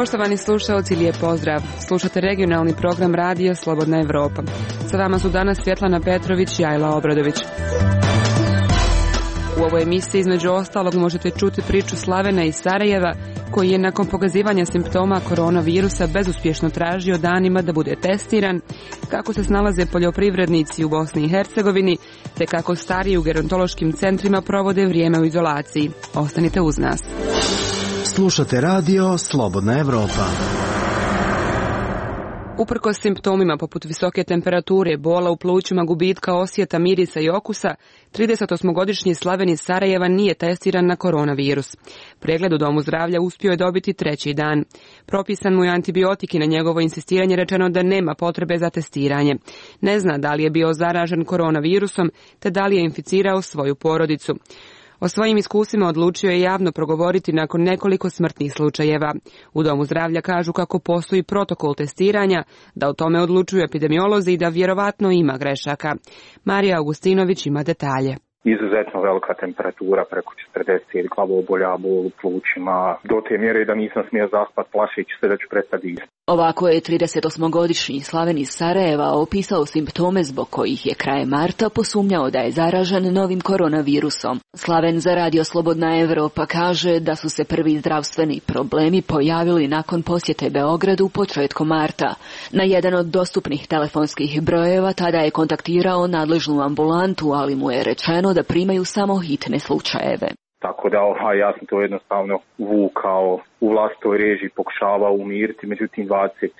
Poštovani slušalci, lijep pozdrav. Slušate regionalni program radija Slobodna Evropa. Sa vama su danas Svjetlana Petrović i Ajla Obradović. U ovoj emisiji između ostalog možete čuti priču Slavena iz Sarajeva, koji je nakon pokazivanja simptoma koronavirusa bezuspješno tražio danima da bude testiran, kako se snalaze poljoprivrednici u Bosni i Hercegovini, te kako stariji u gerontološkim centrima provode vrijeme u izolaciji. Ostanite uz nas. Slušate radio Slobodna Evropa. Uprkos simptomima poput visoke temperature, bola u plućima, gubitka osjeta, mirisa i okusa, 38-godišnji Slaven iz Sarajeva nije testiran na koronavirus. Pregled u domu zdravlja uspio je dobiti treći dan. Propisan mu je antibiotik i na njegovo insistiranje rečeno da nema potrebe za testiranje. Ne zna da li je bio zaražen koronavirusom, te da li je inficirao svoju porodicu. O svojim iskusima odlučio je javno progovoriti nakon nekoliko smrtnih slučajeva. U domu zdravlja kažu kako postoji protokol testiranja, da o tome odlučuju epidemiolozi i da vjerovatno ima grešaka. Marija Augustinović ima detalje. Izuzetno velika temperatura, preko 40, glavobolja, bol u plućima, do te mjere da nisam smio zaspat, plašeći se da ću prestati isti. Ovako je 38-godišnji Slaven iz Sarajeva opisao simptome zbog kojih je krajem marta posumnjao da je zaražen novim koronavirusom. Slaven za radio Slobodna Evropa kaže da su se prvi zdravstveni problemi pojavili nakon posjete Beogradu početkom marta. Na jedan od dostupnih telefonskih brojeva tada je kontaktirao nadležnu ambulantu, ali mu je rečeno da primaju samo hitne slučajeve. Tako da ja sam to jednostavno vukao u vlastitoj režiji, pokušavao umiriti, međutim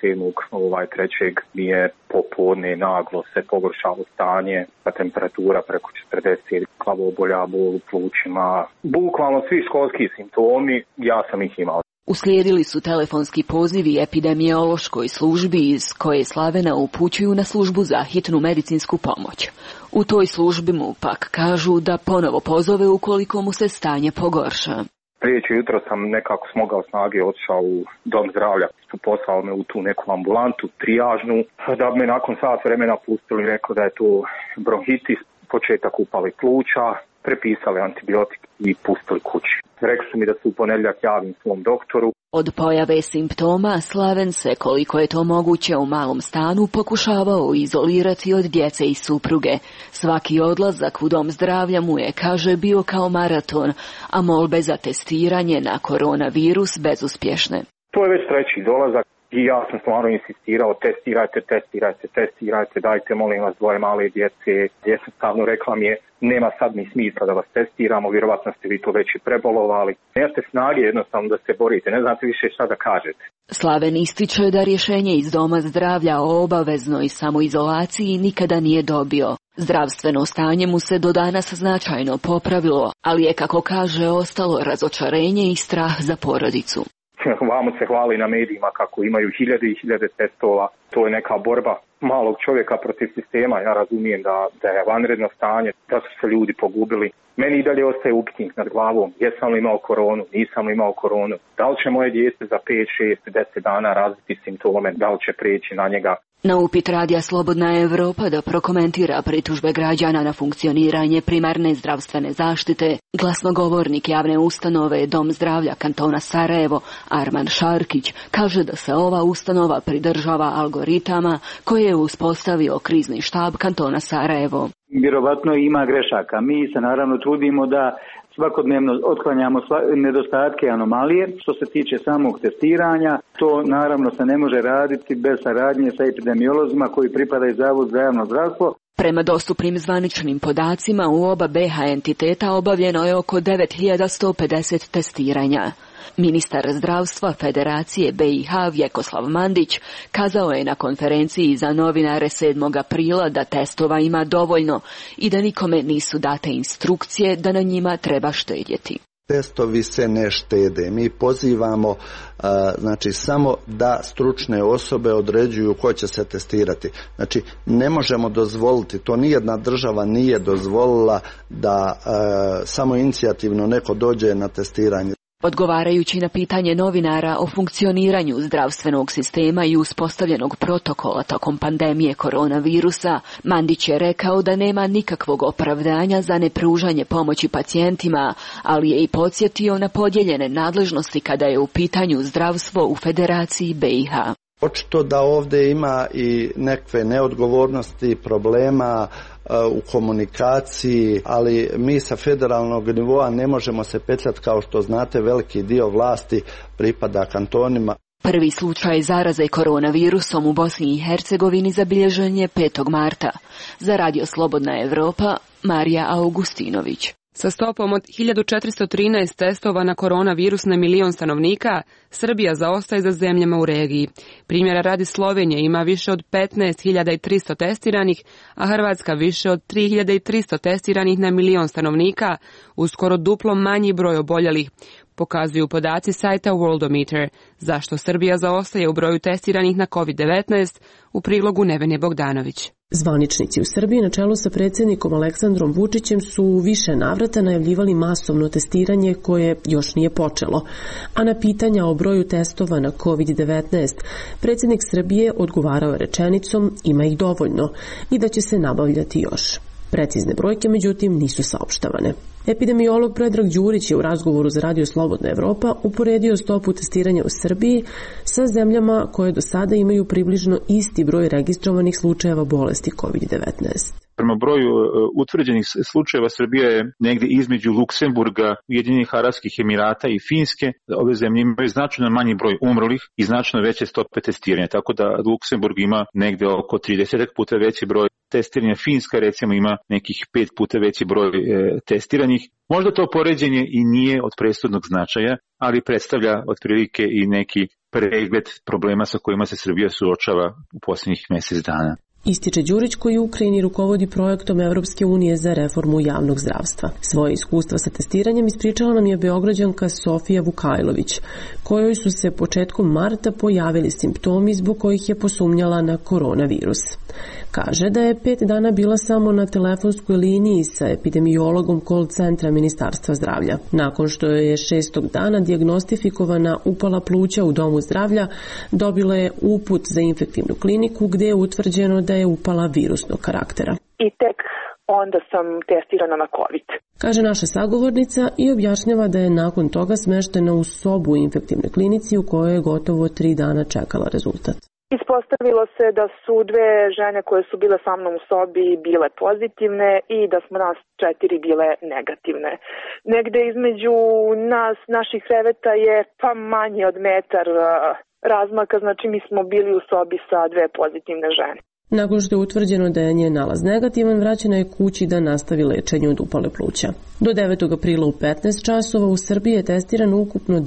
27.3. mi je popodne naglo se pogoršalo stanje, pa temperatura preko 40, glavobolja, bol u plućima, bukvalno svi školski simptomi, ja sam ih imao. Uslijedili su telefonski pozivi epidemiološkoj službi iz koje Slavena upućuju na službu za hitnu medicinsku pomoć. U toj službi mu pak kažu da ponovo pozove ukoliko mu se stanje pogorša. Prijeći jutro sam nekako smogao snage, otišao u dom zdravlja, poslao me u tu neku ambulantu, trijažnu, da bi me nakon sat vremena pustili, rekao da je to bronhitis, početak upale pluća, prepisali antibiotik i pustili kući. Rekli su mi da se u ponedjeljak javim svom doktoru. Od pojave simptoma Slaven se, koliko je to moguće u malom stanu, pokušavao izolirati od djece i supruge. Svaki odlazak u dom zdravlja mu je, kaže, bio kao maraton, a molbe za testiranje na koronavirus bezuspješne. To je već treći dolazak i ja sam stvarno insistirao, testirajte, dajte molim vas dvoje male djece. Jednostavno rekla mi je, nema sad ni smisla da vas testiramo, vjerovatno ste vi to već i prebolovali. Nemate snage jednostavno da se borite, ne znate više šta da kažete. Slaven ističe da rješenje iz doma zdravlja o obaveznoj samoizolaciji nikada nije dobio. Zdravstveno stanje mu se do danas značajno popravilo, ali je, kako kaže, ostalo razočarenje i strah za porodicu. Vamo se hvali na medijima kako imaju hiljade i hiljade testova. To je neka borba malog čovjeka protiv sistema. Ja razumijem da je vanredno stanje, da su se ljudi pogubili. Meni i dalje ostaje upitnik nad glavom. Jesam li imao koronu, nisam li imao koronu. Da li će moje dijete za 5, 6, 10 dana razviti simptome, da li će prijeći na njega. Na upit radija Slobodna Evropa da prokomentira pritužbe građana na funkcioniranje primarne zdravstvene zaštite, glasnogovornik javne ustanove Dom zdravlja kantona Sarajevo, Arman Šarkić, kaže da se ova ustanova pridržava algoritama koje je uspostavio krizni štab kantona Sarajevo. Vjerovatno ima grešaka. Mi se naravno trudimo da svakodnevno otklanjamo nedostatke i anomalije. Što se tiče samog testiranja, to naravno se ne može raditi bez saradnje sa epidemiolozima koji pripadaju Zavodu za javno zdravstvo. Prema dostupnim zvaničnim podacima u oba BiH entiteta obavljeno je oko 9150 testiranja. Ministar zdravstva Federacije BiH Vjekoslav Mandić kazao je na konferenciji za novinare 7. aprila da testova ima dovoljno i da nikome nisu date instrukcije da na njima treba štedjeti. Testovi se ne štede. Mi pozivamo samo da stručne osobe određuju ko će se testirati. Znači, ne možemo dozvoliti, to nijedna država nije dozvolila da samo inicijativno neko dođe na testiranje. Odgovarajući na pitanje novinara o funkcioniranju zdravstvenog sistema i uspostavljenog protokola tokom pandemije koronavirusa, Mandić je rekao da nema nikakvog opravdanja za nepružanje pomoći pacijentima, ali je i podsjetio na podijeljene nadležnosti kada je u pitanju zdravstvo u Federaciji BiH. Očito da ovdje ima i nekakve neodgovornosti, problema u komunikaciji, ali mi sa federalnog nivoa ne možemo se petljati, kao što znate, veliki dio vlasti pripada kantonima. Prvi slučaj zaraze koronavirusom u Bosni i Hercegovini zabilježen je 5. marta. Za Radio Slobodna Evropa, Marija Augustinović. Sa stopom od 1413 testova na koronavirus na milion stanovnika, Srbija zaostaje za zemljama u regiji. Primjera radi, Slovenija ima više od 15.300 testiranih, a Hrvatska više od 3.300 testiranih na milion stanovnika, uz skoro duplo manji broj oboljelih, pokazuju podaci sajta Worldometer. Zašto Srbija zaostaje u broju testiranih na COVID-19, u prilogu Nevene Bogdanović. Zvaničnici u Srbiji na čelu sa predsjednikom Aleksandrom Vučićem su u više navrata najavljivali masovno testiranje koje još nije počelo. A na pitanja o broju testova na COVID-19, predsjednik Srbije odgovarao je rečenicom ima ih dovoljno i da će se nabavljati još. Precizne brojke, međutim, nisu saopštavane. Epidemiolog Predrag Đurić je u razgovoru za Radio Slobodna Evropa uporedio stopu testiranja u Srbiji sa zemljama koje do sada imaju približno isti broj registrovanih slučajeva bolesti COVID-19. Prema broju utvrđenih slučajeva Srbija je negdje između Luksemburga, Ujedinjenih Arapskih Emirata i Finske. Ove zemlje imaju značajno manji broj umrlih i značajno veće stope testiranja, tako da Luksemburg ima negdje oko 30 puta veći broj testiranja. Finska recimo ima nekih 5 puta veći broj testiranih. Možda to poređenje i nije od presudnog značaja, ali predstavlja otprilike i neki pregled problema sa kojima se Srbija suočava u posljednjih mjesec dana. Ističe Đurić, koji u Ukrajini rukovodi projektom Evropske unije za reformu javnog zdravstva. Svoje iskustva sa testiranjem ispričala nam je Beograđanka Sofija Vukajlović, kojoj su se početkom marta pojavili simptomi zbog kojih je posumnjala na koronavirus. Kaže da je 5 dana bila samo na telefonskoj liniji sa epidemiologom call centra Ministarstva zdravlja. Nakon što je 6. dana dijagnostifikovana upala pluća u domu zdravlja, dobila je uput za infektivnu kliniku gdje je utvrđeno da je upala virusnog karaktera. I tek onda sam testirana na COVID. Kaže naša sagovornica i objašnjava da je nakon toga smeštena u sobu u infektivnoj klinici u kojoj je gotovo 3 dana čekala rezultat. Ispostavilo se da su 2 žene koje su bile sa mnom u sobi bile pozitivne i da smo nas 4 bile negativne. Negde između nas, naših kreveta je pa manje od metar razmaka, znači mi smo bili u sobi sa 2 pozitivne žene. Nakon što je utvrđeno da je njen nalaz negativan, vraćena je kući da nastavi lečenje od upale pluća. Do 9. aprila u 15 časova u Srbiji je testirano ukupno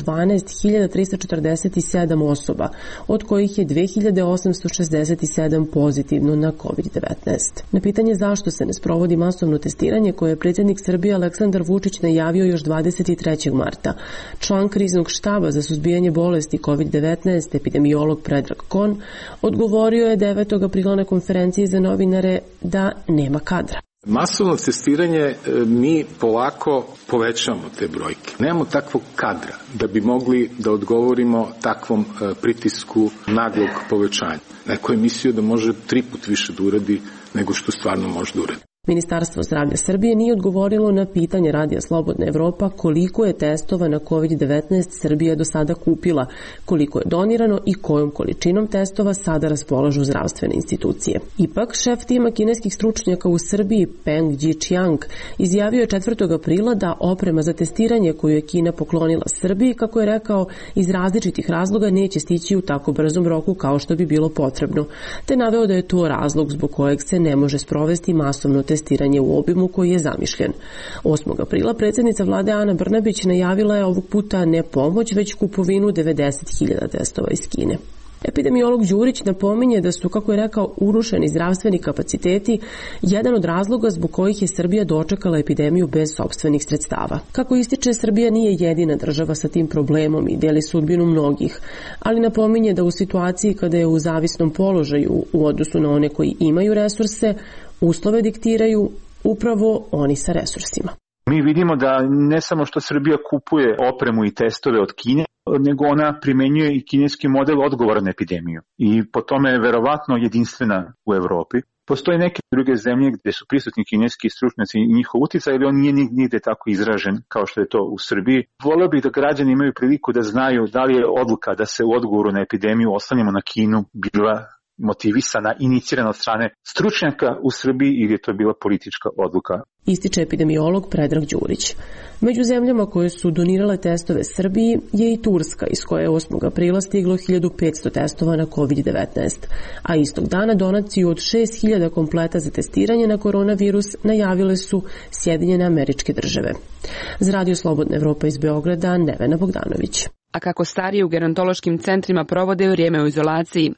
12.347 osoba, od kojih je 2.867 pozitivno na COVID-19. Na pitanje zašto se ne sprovodi masovno testiranje koje je predsjednik Srbije Aleksandar Vučić najavio još 23. marta, član kriznog štaba za suzbijanje bolesti COVID-19, epidemiolog Predrag Kon, odgovorio je 9. aprila na konferenciji za novinare da nema kadra. Masovno testiranje mi polako povećamo te brojke. Nemamo takvog kadra da bi mogli da odgovorimo takvom pritisku naglog povećanja. Neko je mislio da može 3 puta više da uradi nego što stvarno može da uradi. Ministarstvo zdravlja Srbije nije odgovorilo na pitanje Radija Slobodna Evropa koliko je testova na COVID-19 Srbija do sada kupila, koliko je donirano i kojom količinom testova sada raspolažu zdravstvene institucije. Ipak, šef tima kineskih stručnjaka u Srbiji Peng Jiqiang izjavio je 4. aprila da oprema za testiranje koju je Kina poklonila Srbiji, kako je rekao, iz različitih razloga neće stići u tako brzom roku kao što bi bilo potrebno, te naveo da je to razlog zbog kojeg se ne može sprovesti masovno testiranje u obimu koji je zamišljen. 8. aprila predsjednica vlade Ana Brnabić najavila je ovog puta ne pomoć, već kupovinu 90.000 testova iz Kine. Epidemiolog Đurić napominje da su, kako je rekao, urušeni zdravstveni kapaciteti jedan od razloga zbog kojih je Srbija dočekala epidemiju bez sopstvenih sredstava. Kako ističe, Srbija nije jedina država sa tim problemom i deli sudbinu mnogih, ali napominje da u situaciji kada je u zavisnom položaju u odnosu na one koji imaju resurse, uslove diktiraju upravo oni sa resursima. Mi vidimo da ne samo što Srbija kupuje opremu i testove od Kine, nego ona primenjuje i kineski model odgovora na epidemiju. I po tome je verovatno jedinstvena u Evropi. Postoje neke druge zemlje gde su prisutni kineski stručnjaci i njihov uticaj, ali on nije nigde tako izražen kao što je to u Srbiji. Voleo bih da građani imaju priliku da znaju da li je odluka da se u odgovoru na epidemiju oslanjamo na Kinu bila motivisana, inicirana od strane stručnjaka u Srbiji ili je to bila politička odluka. Ističe epidemiolog Predrag Đurić. Među zemljama koje su donirale testove Srbiji je i Turska, iz koje je 8. aprila stiglo 1500 testova na COVID-19, a istog dana donaciju od 6000 kompleta za testiranje na koronavirus najavile su Sjedinjene Američke Države. Za Radio Slobodna Evropa iz Beograda, Nevena Bogdanović. A kako stariji u gerontološkim centrima provode vrijeme u izolaciji,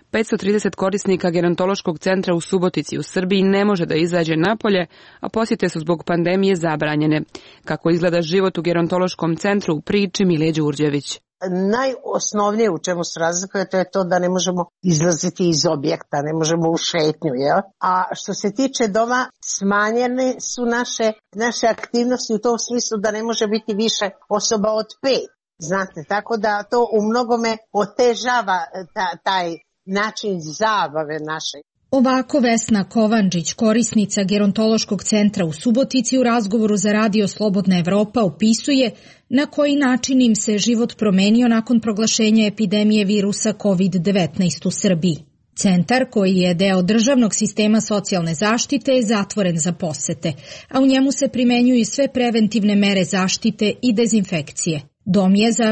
530 korisnika gerontološkog centra u Subotici u Srbiji ne može da izađe napolje, a posjete su zbog pandemije zabranjene. Kako izgleda život u gerontološkom centru u priči Milije Đurđević. Najosnovnije u čemu se razlikuje to je to da ne možemo izlaziti iz objekta, ne možemo u šetnju, jel? A što se tiče doma, smanjene su naše aktivnosti u tom smislu da ne može biti više osoba od 5. Znate, tako da to u mnogome otežava taj način zabave naše. Ovako Vesna Kovančić, korisnica gerontološkog centra u Subotici, u razgovoru za Radio Slobodna Evropa opisuje na koji način im se život promenio nakon proglašenja epidemije virusa COVID-19 u Srbiji. Centar, koji je deo državnog sistema socijalne zaštite, je zatvoren za posete, a u njemu se primenjuju sve preventivne mere zaštite i dezinfekcije. Dom je za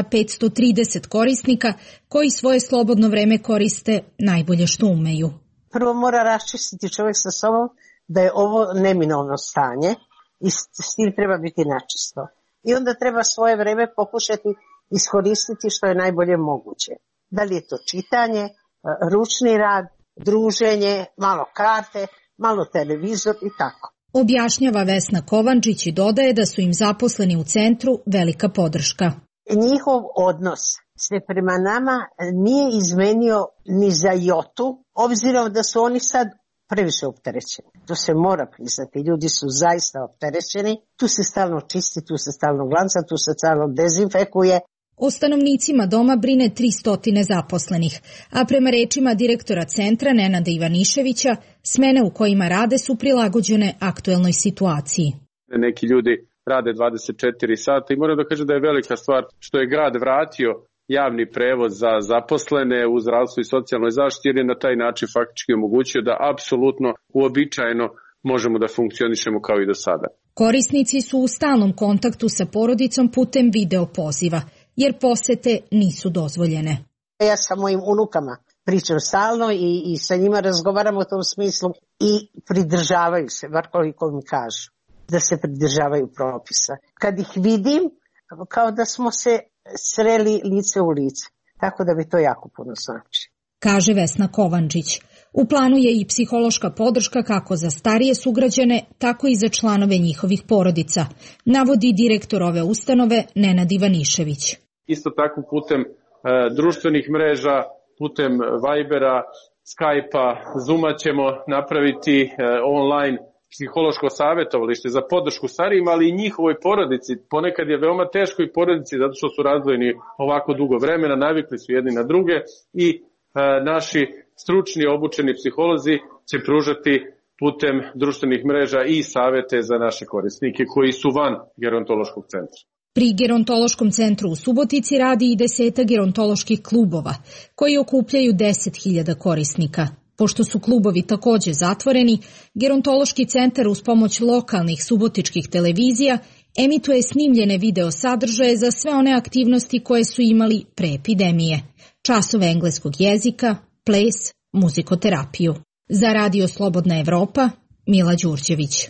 530 korisnika koji svoje slobodno vreme koriste najbolje što umeju. Prvo mora raščistiti čovjek sa sobom da je ovo neminovno stanje i s tim treba biti načisto. I onda treba svoje vreme pokušati iskoristiti što je najbolje moguće. Da li je to čitanje, ručni rad, druženje, malo karte, malo televizor i tako. Objašnjava Vesna Kovančić i dodaje da su im zaposleni u centru velika podrška. Njihov odnos se prema nama nije izmenio ni za jotu, obzirom da su oni sad previše opterećeni. To se mora priznati, ljudi su zaista opterećeni, tu se stalno čisti, tu se stalno glanca, tu se stalno dezinfekuje. O stanovnicima doma brine 300 zaposlenih, a prema rečima direktora centra Nenada Ivaniševića, smene u kojima rade su prilagođene aktuelnoj situaciji. Neki ljudi rade 24 sata i moram da kažem da je velika stvar što je grad vratio javni prevoz za zaposlene u zdravstvu i socijalnoj zaštiti, jer je na taj način faktički omogućio da apsolutno uobičajeno možemo da funkcionišemo kao i do sada. Korisnici su u stalnom kontaktu sa porodicom putem video poziva, jer posete nisu dozvoljene. Ja sa mojim unukama pričam stalno i sa njima razgovaram u tom smislu i pridržavaju se, bar koliko mi kažu, da se pridržavaju propisa. Kad ih vidim, kao da smo se sreli lice u lice, tako da bi to jako puno znači. Kaže Vesna Kovančić. U planu je i psihološka podrška kako za starije sugrađane, tako i za članove njihovih porodica, navodi direktor ove ustanove Nenad Ivanišević. Isto tako putem društvenih mreža, putem Vibera, Skype-a, Zooma ćemo napraviti online psihološko savjetovalište za podršku starijima, ali i njihovoj porodici. Ponekad je veoma teško i porodici zato što su razdvojeni ovako dugo vremena, navikli su jedni na druge i naši stručni obučeni psiholozi će pružati putem društvenih mreža i savjete za naše korisnike koji su van gerontološkog centra. Pri gerontološkom centru u Subotici radi i 10 gerontoloških klubova koji okupljaju 10.000 korisnika. Pošto su klubovi takođe zatvoreni, gerontološki centar uz pomoć lokalnih subotičkih televizija emituje snimljene video sadržaje za sve one aktivnosti koje su imali pre epidemije. Časove engleskog jezika, ples, muzikoterapiju. Za Radio Slobodna Evropa, Mila Đurđević.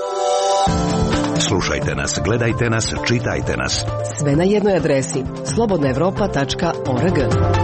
Slušajte nas, gledajte nas, čitajte nas. Sve na jednoj adresi slobodnaevropa.org.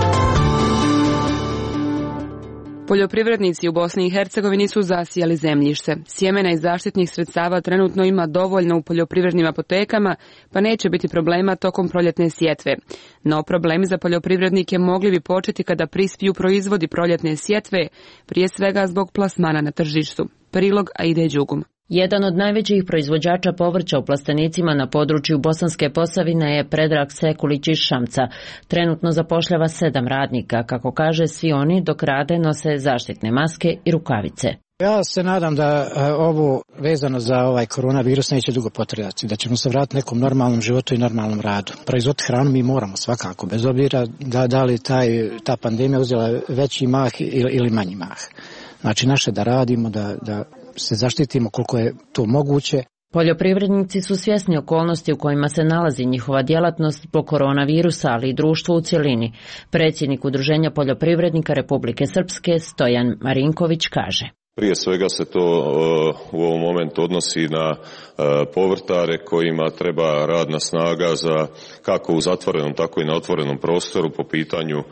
Poljoprivrednici u Bosni i Hercegovini su zasijali zemljište. Sjemena i zaštitnih sredstava trenutno ima dovoljno u poljoprivrednim apotekama, pa neće biti problema tokom proljetne sjetve. No problemi za poljoprivrednike mogli bi početi kada prispiju proizvodi proljetne sjetve, prije svega zbog plasmana na tržištu. Prilog Aide Đugum. Jedan od najvećih proizvođača povrća u plastenicima na području Bosanske Posavine je Predrag Sekulić iz Šamca. Trenutno zapošljava 7 radnika. Kako kaže, svi oni dok rade nose zaštitne maske i rukavice. Ja se nadam da ovo vezano za ovaj koronavirus neće dugo potrajati, da ćemo se vratiti nekom normalnom životu i normalnom radu. Proizvoditi hranu mi moramo svakako, bez obzira da li ta pandemija uzela veći mah ili manji mah. Znači naše da radimo, da se zaštitimo koliko je to moguće. Poljoprivrednici su svjesni okolnosti u kojima se nalazi njihova djelatnost zbog koronavirusa, ali i društvo u cjelini. Predsjednik Udruženja poljoprivrednika Republike Srpske Stojan Marinković kaže. Prije svega se to u ovom momentu odnosi na povrtare kojima treba radna snaga za kako u zatvorenom tako i na otvorenom prostoru po pitanju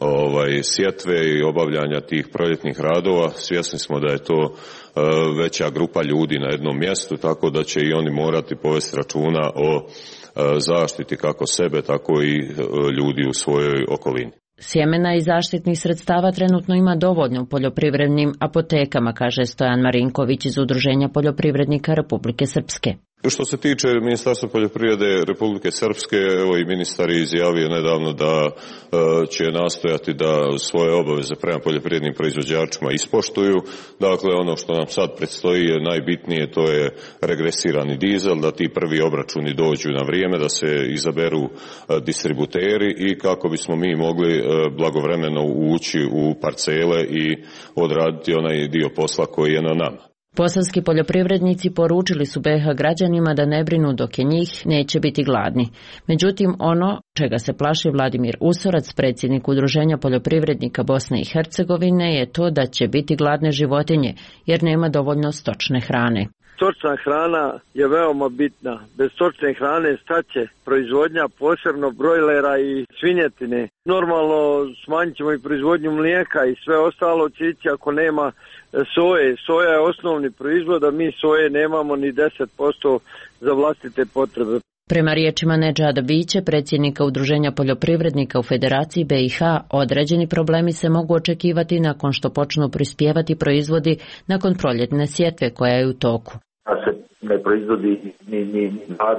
sjetve i obavljanja tih proljetnih radova. Svjesni smo da je to veća grupa ljudi na jednom mjestu, tako da će i oni morati povesti računa o zaštiti kako sebe tako i ljudi u svojoj okolini. Sjemena i zaštitnih sredstava trenutno ima dovoljno u poljoprivrednim apotekama, kaže Stojan Marinković iz Udruženja poljoprivrednika Republike Srpske. Što se tiče Ministarstva poljoprivrede Republike Srpske, evo i ministar je izjavio nedavno da će nastojati da svoje obaveze prema poljoprivrednim proizvođačima ispoštuju. Dakle, ono što nam sad predstoji je najbitnije, to je regresirani dizel, da ti prvi obračuni dođu na vrijeme, da se izaberu distributeri i kako bismo mi mogli blagovremeno ući u parcele i odraditi onaj dio posla koji je na nama. Posavski poljoprivrednici poručili su BiH građanima da ne brinu dok je njih neće biti gladni. Međutim, ono čega se plaši Vladimir Usorac, predsjednik Udruženja poljoprivrednika Bosne i Hercegovine, je to da će biti gladne životinje, jer nema dovoljno stočne hrane. Stočna hrana je veoma bitna. Bez stočne hrane staće proizvodnja, posebno brojlera i svinjetine. Normalno smanjit ćemo i proizvodnju mlijeka i sve ostalo će ići ako nema soje. Soja je osnovni proizvod, a mi soje nemamo ni 10% za vlastite potrebe. Prema riječima Nedžada Biće, predsjednika Udruženja poljoprivrednika u Federaciji BiH, određeni problemi se mogu očekivati nakon što počnu prispjevati proizvodi nakon proljetne sjetve koja je u toku. Da se ne proizvodi ni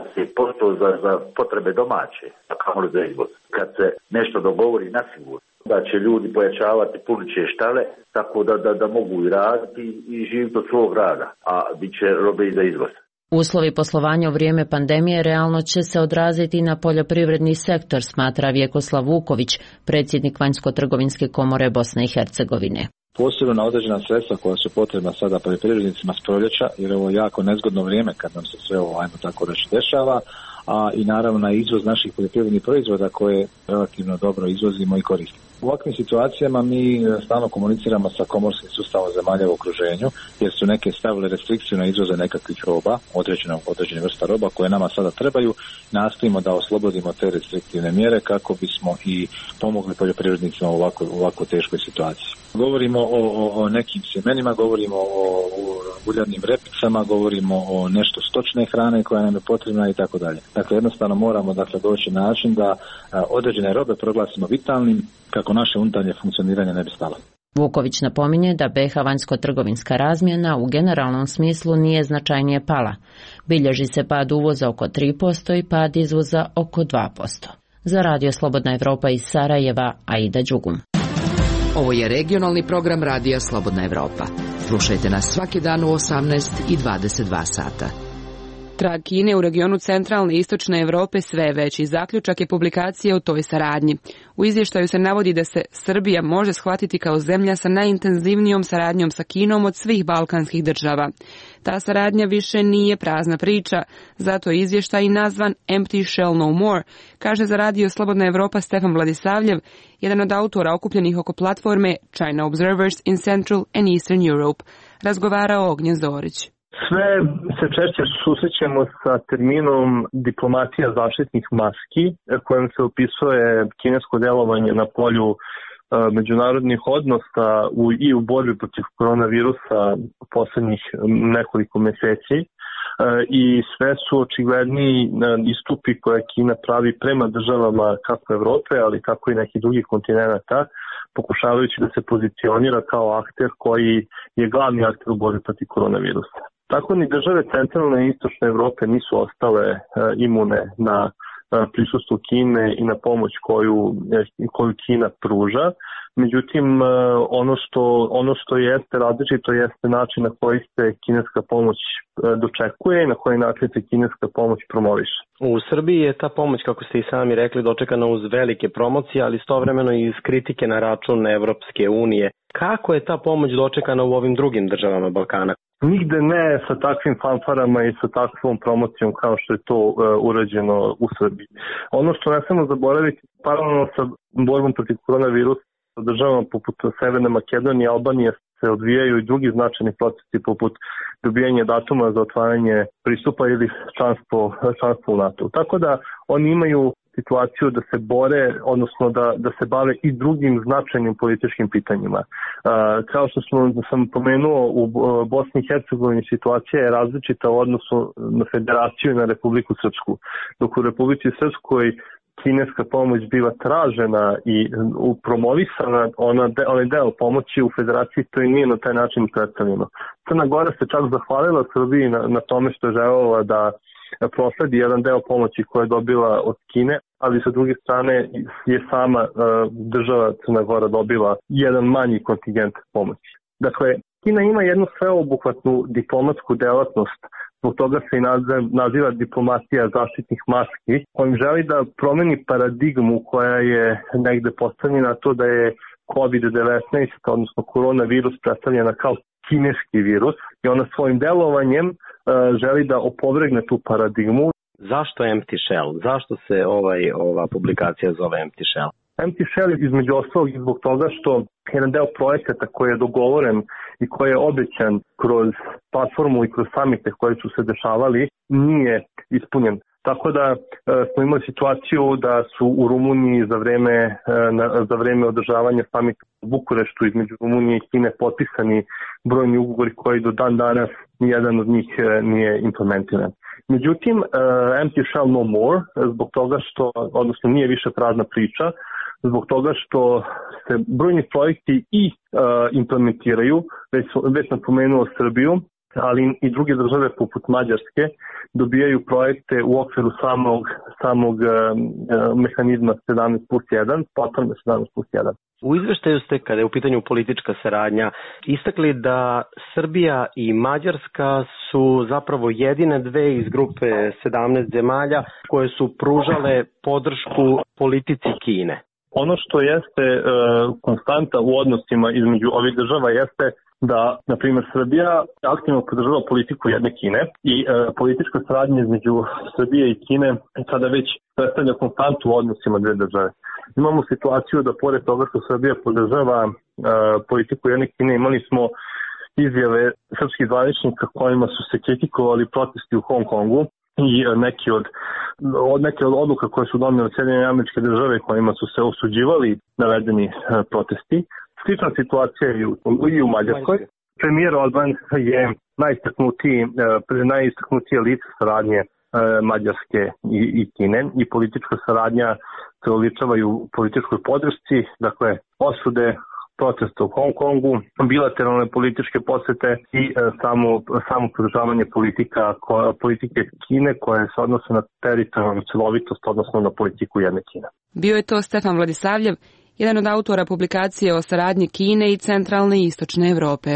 20% za potrebe domaće, a kamoli za izvoz. Kad se nešto dogovori na sigurno, da će ljudi pojačavati puniće štale, tako da mogu i raditi i živjeti od svog rada, a bit će robe i za izvoz. Uslovi poslovanja u vrijeme pandemije realno će se odraziti na poljoprivredni sektor, smatra Vjekoslav Vuković, predsjednik Vanjsko-trgovinske komore Bosne i Hercegovine. Posebno na određena sredstva koja su potrebna sada poljoprivrednicima s proljeća, jer ovo je jako nezgodno vrijeme kad nam se sve ovo, ajmo tako reći, dešava, a i naravno na izvoz naših poljoprivrednih proizvoda koje relativno dobro izvozimo i koristimo. U ovakvim situacijama mi stalno komuniciramo sa komorskim sustavom zemalja u okruženju, jer su neke stavile restrikciju na izvoze nekakvih roba, određene vrsta roba koje nama sada trebaju. Nastojimo da oslobodimo te restriktivne mjere kako bismo i pomogli poljoprivrednicima u ovako teškoj situaciji. Govorimo o nekim sjemenima, govorimo o uljarnim repicama, govorimo o nešto stočne hrane koja nam je potrebna i tako dalje. Dakle, jednostavno moramo doći na način da određene robe proglasimo vitalnim kako naše unutarnje funkcioniranje ne bi stalo. Vuković napominje da BiH vanjsko-trgovinska razmjena u generalnom smislu nije značajnije pala. Bilježi se pad uvoza oko 3% i pad izvoza oko 2%. Za Radio Slobodna Evropa iz Sarajeva, Aida Đugum. Ovo je regionalni program Radija Slobodna Evropa. Slušajte nas svaki dan u 18 i 22 sata. Trag Kine u regionu centralne i istočne Evrope sve je veći. Zaključak je publikacije o toj saradnji. U izvještaju se navodi da se Srbija može shvatiti kao zemlja sa najintenzivnijom saradnjom sa Kinom od svih balkanskih država. Ta saradnja više nije prazna priča, zato je izvještaj i nazvan Empty Shell No More, kaže za Radio Slobodna Evropa Stefan Vladisavljev, jedan od autora okupljenih oko platforme China Observers in Central and Eastern Europe. Razgovarao Ognjen Zorić. Sve se češće susrećemo sa terminom diplomatija zaštitnih maski, kojom se opisuje kinesko delovanje na polju međunarodnih odnosa i u borbi protiv koronavirusa poslednjih nekoliko meseci. I sve su očigledni istupi koje Kina pravi prema državama kako Evrope, ali kako i nekih drugih kontinenta, pokušavajući da se pozicionira kao akter koji je glavni akter u borbi protiv koronavirusa. Tako ni države centralne i istočne Evrope nisu ostale imune na prisustvo Kine i na pomoć koju Kina pruža. Međutim, ono što jeste različito jeste način na koji se kineska pomoć dočekuje i na koji način se kineska pomoć promoviše. U Srbiji je ta pomoć, kako ste i sami rekli, dočekana uz velike promocije, ali istovremeno i iz kritike na račun Evropske unije. Kako je ta pomoć dočekana u ovim drugim državama Balkana? Nigde ne sa takvim fanfarama i sa takvom promocijom kao što je to urađeno u Srbiji. Ono što ne smemo zaboraviti, paralelno sa borbom protiv koronavirusa, državama poput Severne Makedonije i Albanije se odvijaju i drugi značajni procesi poput dobijanja datuma za otvaranje pristupa ili članstvo u NATO. Tako da oni imaju situaciju da se bore, odnosno da se bave i drugim značajnim političkim pitanjima. Kao što sam pomenuo, u Bosni i Hercegovini situacija je različita u odnosu na Federaciju i na Republiku Srpsku. Dok u Republici Srpskoj kineska pomoć biva tražena i promovisana, onaj deo pomoći u Federaciji to i nije na taj način predstavljeno. Crna Gora se čak zahvalila Srbiji na tome što je želela da prosledi jedan deo pomoći koje je dobila od Kine, ali sa druge strane je sama država Crna Gora dobila jedan manji kontingent pomoći. Dakle, Kina ima jednu sveobuhvatnu diplomatsku delatnost, zbog toga se i naziva diplomatija zaštitnih maski, kojim želi da promeni paradigmu koja je negde postavljena, to da je COVID-19, odnosno koronavirus, predstavljena kao kineski virus, i ona svojim delovanjem želi da opovrgne tu paradigmu. Zašto Empty Shell? Zašto se ova publikacija zove Empty Shell? Empty Shell između ostalog i zbog toga što jedan deo projekata koji je dogovoren i koji je obećan kroz platformu i kroz samite koji su se dešavali nije ispunjen. Tako da smo imali situaciju da su u Rumuniji za vreme održavanja samita u Bukureštu između Rumunije i Kine potpisani brojni ugovori koji do dan danas nijedan od njih nije implementiran. Međutim, Empty Shell No More, zbog toga što, odnosno nije više prazna priča, zbog toga što se brojni projekti i implementiraju, već sam pomenuo Srbiju, ali i druge države poput Mađarske dobijaju projekte u okviru samog mehanizma 17+1, platforme 17+1. U izveštaju ste, kada je u pitanju politička saradnja, istakli da Srbija i Mađarska su zapravo jedine dve iz grupe 17 zemalja koje su pružale podršku politici Kine. Ono što jeste konstanta u odnosima između ovih država jeste da, na primjer, Srbija aktivno podržava politiku jedne Kine i politička saradnja između Srbije i Kine sada već predstavlja konstantu u odnosima dve države. Imamo situaciju da pored toga što Srbija podržava politiku jedne Kine, imali smo izjave srpskih zvaničnika kojima su se kritikovali protesti u Hong Kongu i neke od odluka koje su donele Sjedinjene Američke Države kojima su se osuđivali navedeni protesti. Slična situacija je i u Mađarskoj. Premijer Orban je najistaknutije lice saradnje Mađarske i Kine i politička saradnja se oličava i u političkoj podršci, dakle osude protesta u Hong Kongu, bilateralne političke posete i samo podržavanje politike Kine koje se odnose na teritorijalnu celovitost, odnosno na politiku jedne Kine. Bio je to Stefan Vladisavljev, jedan od autora publikacije o saradnji Kine i centralne i istočne Evrope.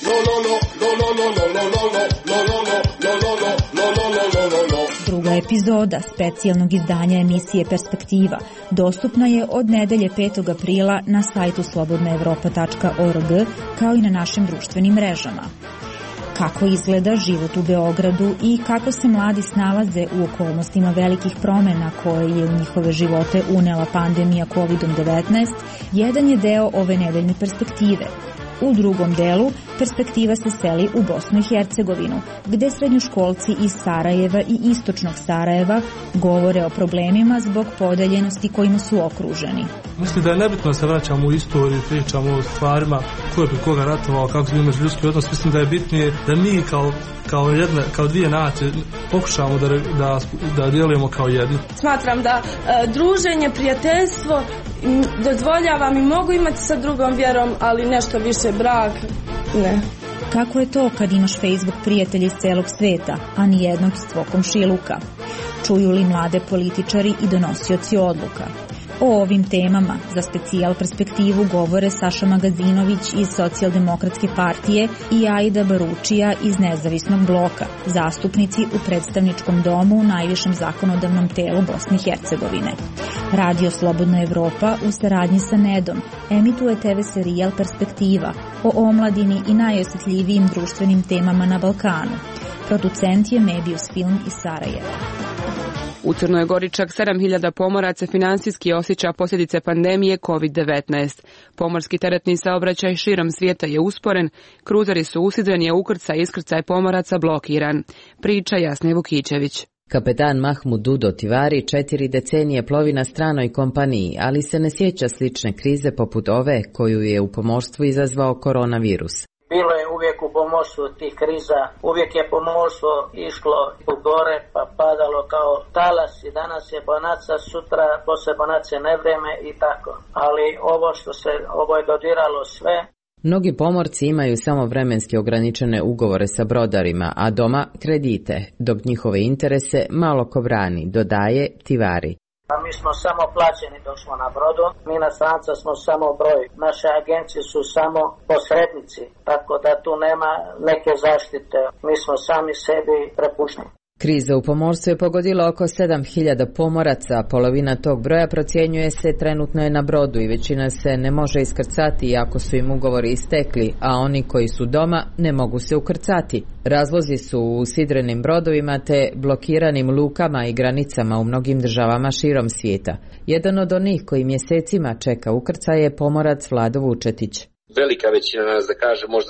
Druga epizoda specijalnog izdanja emisije Perspektiva dostupna je od nedelje 5. aprila na sajtu slobodnaevropa.org kao i na našim društvenim mrežama. Kako izgleda život u Beogradu i kako se mladi snalaze u okolnostima velikih promena koje je u njihove živote unela pandemija COVID-19, jedan je deo ove nedeljne perspektive. U drugom delu perspektiva se seli u Bosnu i Hercegovinu, gde srednjoškolci iz Sarajeva i istočnog Sarajeva govore o problemima zbog podeljenosti kojima su okruženi. Mislim da je nebitno da se vraćamo u istoriju, pričamo o stvarima ko je pri koga ratovao, kako se imaš ljudski odnos. Mislim da je bitnije da mi kao dvije nacije pokušamo da djelujemo kao jedni. Smatram da druženje, prijateljstvo dozvoljavam i mogu imati sa drugom vjerom, ali nešto više brak, ne. Kako je to kad imaš Facebook prijatelja iz celog sveta, a ni jednog iz tvog komšiluka? Čuju li mlade političari i donosioci odluka? O ovim temama za Specijal Perspektivu govore Saša Magazinović iz Socijaldemokratske partije i Aida Baručija iz Nezavisnog bloka, zastupnici u predstavničkom domu u najvišem zakonodavnom telu Bosne i Hercegovine. Radio Slobodna Evropa u saradnji sa Nedom emituje TV serijal Perspektiva o omladini i najosjetljivijim društvenim temama na Balkanu. Producent je Mebius Film iz Sarajeva. U Crnoj Gori čak 7000 pomoraca finansijski osjeća posljedice pandemije COVID-19. Pomorski teretni saobraćaj širom svijeta je usporen, kruzeri su usidreni, a ukrcaj i iskrcaj pomoraca blokiran. Priča Jasne Vukićević. Kapetan Mahmud Dudo Tivari 4 decenije plovi na stranoj kompaniji, ali se ne sjeća slične krize poput ove koju je u pomorstvu izazvao koronavirus. Bilo je uvijek u pomorstvu tih kriza, uvijek je pomorstvo išlo u gore pa padalo kao talas i danas je bonaca, sutra posle bonace nevreme i tako. Ali ovo je dodiralo sve. Mnogi pomorci imaju samo vremenski ograničene ugovore sa brodarima, a doma kredite, dok njihove interese malo ko brani, dodaje Tivari. A mi smo samo plaćeni dok smo na brodu, mi na stranca smo samo broj, naše agencije su samo posrednici, tako da tu nema neke zaštite, mi smo sami sebi prepušteni. Kriza u pomorstvu je pogodila oko 7000 pomoraca, polovina tog broja procjenjuje se trenutno je na brodu i većina se ne može iskrcati iako su im ugovori istekli, a oni koji su doma ne mogu se ukrcati. Razlozi su u sidrenim brodovima te blokiranim lukama i granicama u mnogim državama širom svijeta. Jedan od onih koji mjesecima čeka ukrcaj je pomorac Vlado Vučetić. Velika većina nas, da kaže možda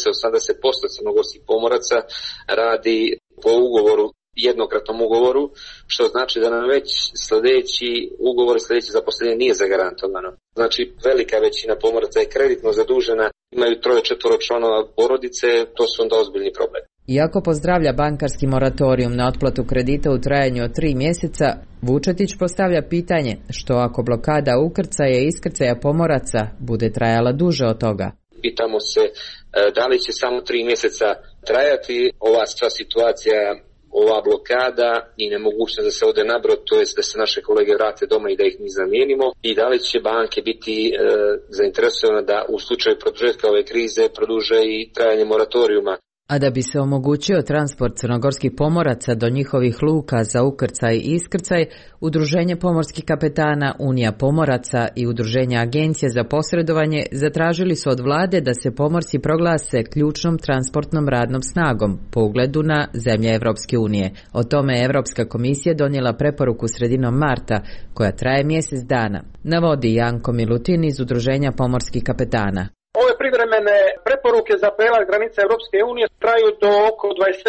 70-80% crnogorskih pomoraca radi po ugovoru, jednokratnom ugovoru, što znači da nam već sljedeći ugovor, sljedeće zaposlenje nije zagarantovano. Znači velika većina pomoraca je kreditno zadužena, imaju 3-4 članova porodice, to su onda ozbiljni problem. Iako pozdravlja bankarski moratorium na otplatu kredita u trajanju od 3 mjeseca, Vučetić postavlja pitanje što ako blokada ukrcaja i iskrcaja pomoraca bude trajala duže od toga. Pitamo se da li će samo 3 mjeseca trajati ova sva situacija, ova blokada i nemogućnost da se ode na brod, to jest da se naše kolege vrate doma i da ih mi zamijenimo, i da li će banke biti zainteresovane da u slučaju produžetka ove krize produže i trajanje moratorijuma. A da bi se omogućio transport crnogorskih pomoraca do njihovih luka za ukrcaj i iskrcaj, Udruženje pomorskih kapetana, Unija pomoraca i Udruženje agencije za posredovanje zatražili su od vlade da se pomorci proglase ključnom transportnom radnom snagom po ugledu na zemlje Evropske unije. O tome je Evropska komisija donijela preporuku sredinom marta, koja traje mjesec dana, navodi Janko Milutin iz Udruženja pomorskih kapetana. Ove privremene preporuke za prelaz granice Europske unije traju do oko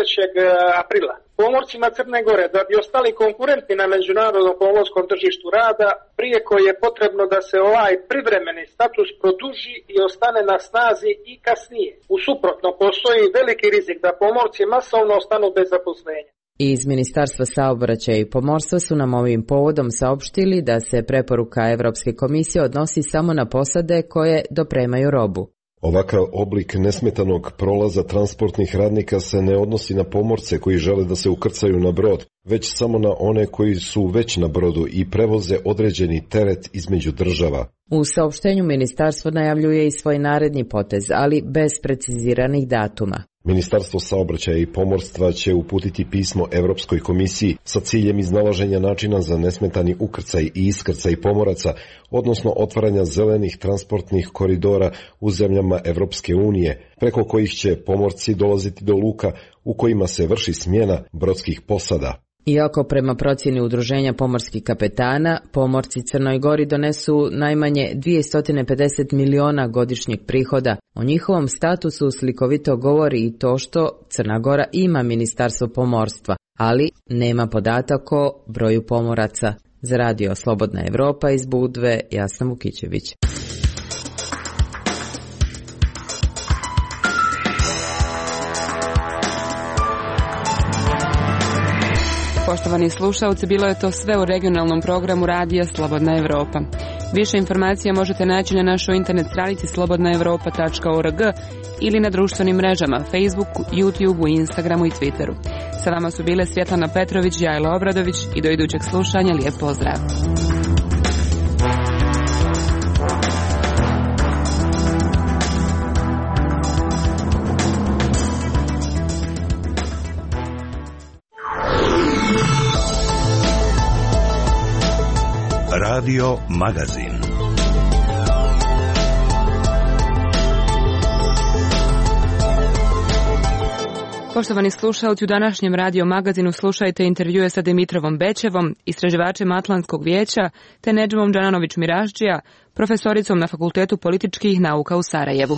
23. aprila. Pomorcima Crne Gore, da bi ostali konkurentni na međunarodnom pomorskom tržištu rada, prijeko je potrebno da se ovaj privremeni status produži i ostane na snazi i kasnije. U suprotno, postoji veliki rizik da pomorci masovno ostanu bez zaposlenja. Iz Ministarstva saobraćaja i pomorstva su nam ovim povodom saopštili da se preporuka Evropske komisije odnosi samo na posade koje dopremaju robu. Ovakav oblik nesmetanog prolaza transportnih radnika se ne odnosi na pomorce koji žele da se ukrcaju na brod, već samo na one koji su već na brodu i prevoze određeni teret između država. U saopštenju ministarstvo najavljuje i svoj naredni potez, ali bez preciziranih datuma. Ministarstvo saobraćaja i pomorstva će uputiti pismo Evropskoj komisiji sa ciljem iznalaženja načina za nesmetani ukrcaj i iskrcaj pomoraca, odnosno otvaranja zelenih transportnih koridora u zemljama Evropske unije, preko kojih će pomorci dolaziti do luka u kojima se vrši smjena brodskih posada. Iako prema procjeni Udruženja pomorskih kapetana, pomorci Crnoj Gori donesu najmanje 250 miliona godišnjeg prihoda. O njihovom statusu slikovito govori i to što Crna Gora ima Ministarstvo pomorstva, ali nema podatak o broju pomoraca. Za Radio Slobodna Evropa iz Budve, Jasna Vukićević. Poštovani slušalci, bilo je to sve u regionalnom programu Radija Slobodna Evropa. Više informacija možete naći na našoj internet stranici slobodnaevropa.org ili na društvenim mrežama Facebooku, YouTubeu, Instagramu i Twitteru. Sa vama su bile Svjetlana Petrović, Jajla Obradović i do idućeg slušanja lijep pozdrav. Radio Magazin. Poštovani slušalci, u današnjem Radio Magazinu slušajte intervjue sa Dimitrovom Bećevom, istraživačem Atlantskog vijeća, te Nedžmom Džananović-Miraždžija, profesoricom na Fakultetu političkih nauka u Sarajevu.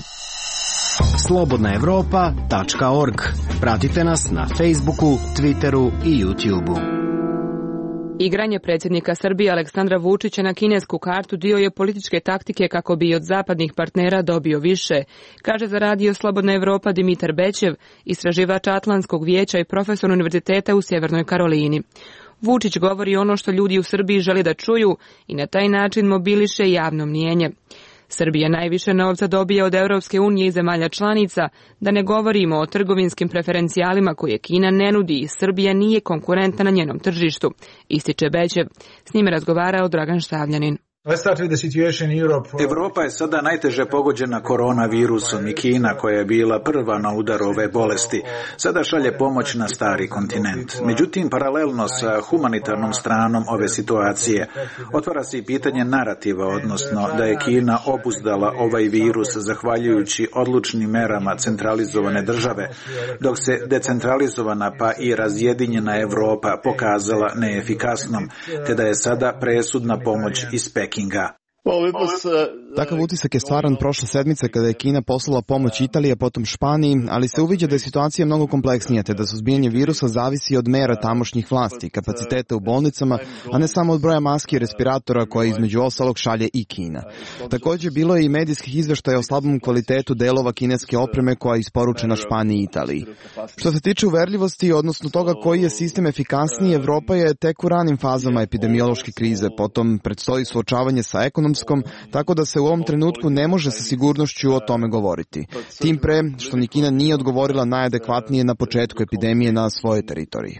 slobodnaevropa.org. Pratite nas na Facebooku, Twitteru i YouTubeu. Igranje predsjednika Srbije Aleksandra Vučića na kinesku kartu dio je političke taktike kako bi od zapadnih partnera dobio više, kaže za Radio Slobodna Evropa Dimitar Bećev, istraživač Atlantskog vijeća i profesor univerziteta u Sjevernoj Karolini. Vučić govori ono što ljudi u Srbiji žele da čuju i na taj način mobiliše javno mnijenje. Srbija najviše novca dobija od Europske unije i zemalja članica, da ne govorimo o trgovinskim preferencijalima koje Kina ne nudi i Srbija nije konkurentna na njenom tržištu, ističe Bećev. S njime razgovarao Dragan Štavljanin. Evropa je sada najteže pogođena koronavirusom i Kina, koja je bila prva na udaru ove bolesti, sada šalje pomoć na stari kontinent. Međutim, paralelno sa humanitarnom stranom ove situacije, otvara se i pitanje narativa, odnosno da je Kina obuzdala ovaj virus zahvaljujući odlučnim merama centralizovane države, dok se decentralizovana pa i razjedinjena Evropa pokazala neefikasnom, te da je sada presudna pomoć iz Pekinga. Takav utisak je stvaran prošle sedmice kada je Kina poslala pomoć Italiji, a potom Španiji, ali se uviđa da je situacija mnogo kompleksnija, te da suzbijanje virusa zavisi od mera tamošnjih vlasti, kapaciteta u bolnicama, a ne samo od broja maski i respiratora koje između ostalog šalje i Kina. Također bilo je i medijskih izveštaja o slabom kvalitetu delova kineske opreme koja je isporučena Španiji i Italiji. Što se tiče uverljivosti, odnosno toga koji je sistem efikasniji, Evropa je tek u ranim fazama epidemiološke krize, potom predstoji suočavanje sa ekonomskom, tako da se u ovom trenutku ne može sa sigurnošću o tome govoriti. Tim pre što ni Kina nije odgovorila najadekvatnije na početku epidemije na svojoj teritoriji.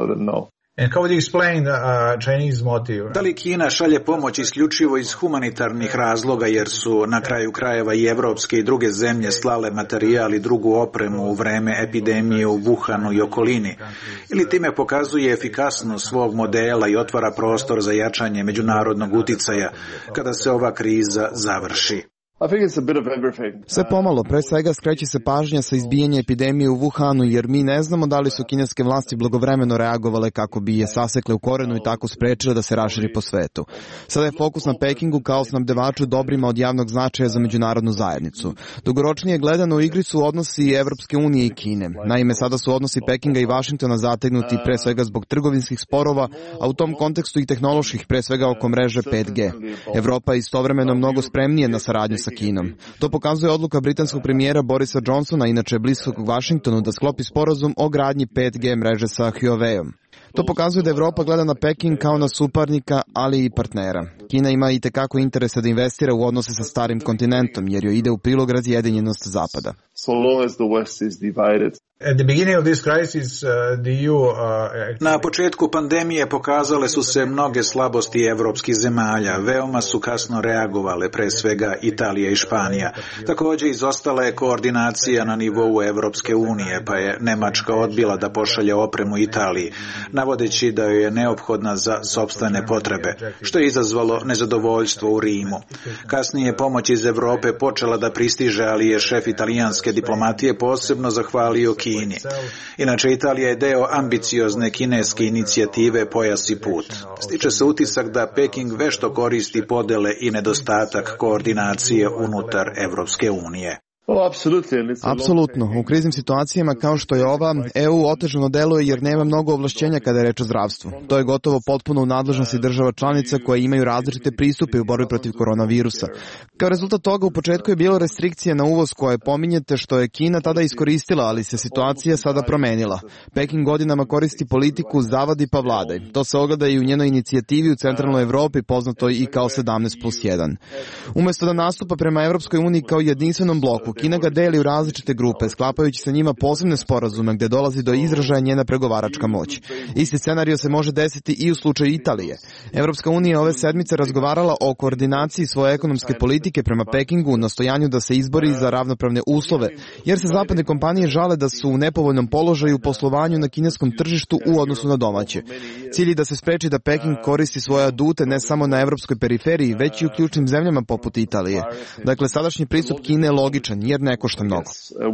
Da li Kina šalje pomoć isključivo iz humanitarnih razloga jer su na kraju krajeva i evropske i druge zemlje slale materijal i drugu opremu u vreme epidemije u Wuhanu i okolini? Ili time pokazuje efikasnost svog modela i otvara prostor za jačanje međunarodnog uticaja kada se ova kriza završi? Sve pomalo, pre svega skreće se pažnja sa izbijanja epidemije u Wuhanu, jer mi ne znamo da li su kineske vlasti blagovremeno reagovale kako bi je sasekle u korenu i tako sprečile da se raširi po svetu. Sada je fokus na Pekingu kao snabdevaču dobrima od javnog značaja za međunarodnu zajednicu. Dugoročnije gledano u igri su odnosi Evropske unije i Kine. Naime, sada su odnosi Pekinga i Vašingtona zategnuti pre svega zbog trgovinskih sporova, a u tom kontekstu i tehnoloških, pre svega oko mreže 5G. Evropa je istovremeno mnogo spremnije na saradnju sa Kinom. To pokazuje odluka britanskog premijera Borisa Johnsona, inače bliskog Vašingtonu, da sklopi sporazum o gradnji 5G mreže sa Huaweiom. To pokazuje da Evropa gleda na Peking kao na suparnika, ali i partnera. Kina ima i tekako interesa da investira u odnose sa starim kontinentom, jer joj ide u prilog razjedinjenost Zapada. Na početku pandemije pokazale su se mnoge slabosti evropskih zemalja. Veoma su kasno reagovale, pre svega Italija i Španija. Također izostala je koordinacija na nivou Evropske unije, pa je Nemačka odbila da pošalje opremu Italiji, navodeći da joj je neophodna za sopstvene potrebe, što je izazvalo nezadovoljstvo u Rimu. Kasnije je pomoć iz Evrope počela da pristiže, ali je šef italijanske diplomatije posebno zahvalio Kini. Inače, Italija je deo ambiciozne kineske inicijative Pojas i put. Stiče se utisak da Peking vešto koristi podele i nedostatak koordinacije unutar Evropske unije. Apsolutno. U kriznim situacijama kao što je ova, EU otežano deluje jer nema mnogo ovlašćenja kada je reč o zdravstvu. To je gotovo potpuno u nadležnosti država članica koje imaju različite pristupe u borbi protiv koronavirusa. Kao rezultat toga u početku je bilo restrikcije na uvoz koje pominjete, što je Kina tada iskoristila, ali se situacija sada promenila. Peking godinama koristi politiku zavadi pa vladaj. To se ogleda i u njenoj inicijativi u centralnoj Evropi, poznatoj i kao 17+1. Umesto da nastupa prema Evropskoj uniji kao jedinstvenom bloku, Kina ga deli u različite grupe, sklapajući sa njima posebne sporazume gde dolazi do izražaja njena pregovaračka moć. Isti scenario se može desiti i u slučaju Italije. Evropska unija ove sedmice razgovarala o koordinaciji svoje ekonomske politike prema Pekingu u nastojanju da se izbori za ravnopravne uslove, jer se zapadne kompanije žale da su u nepovoljnom položaju u poslovanju na kineskom tržištu u odnosu na domaće. Cilj je da se spreči da Peking koristi svoje adute ne samo na evropskoj periferiji, već i u ključnim zemljama poput Italije. Dakle, sadašnji pristup Kine je logičan, jer ne košta mnogo.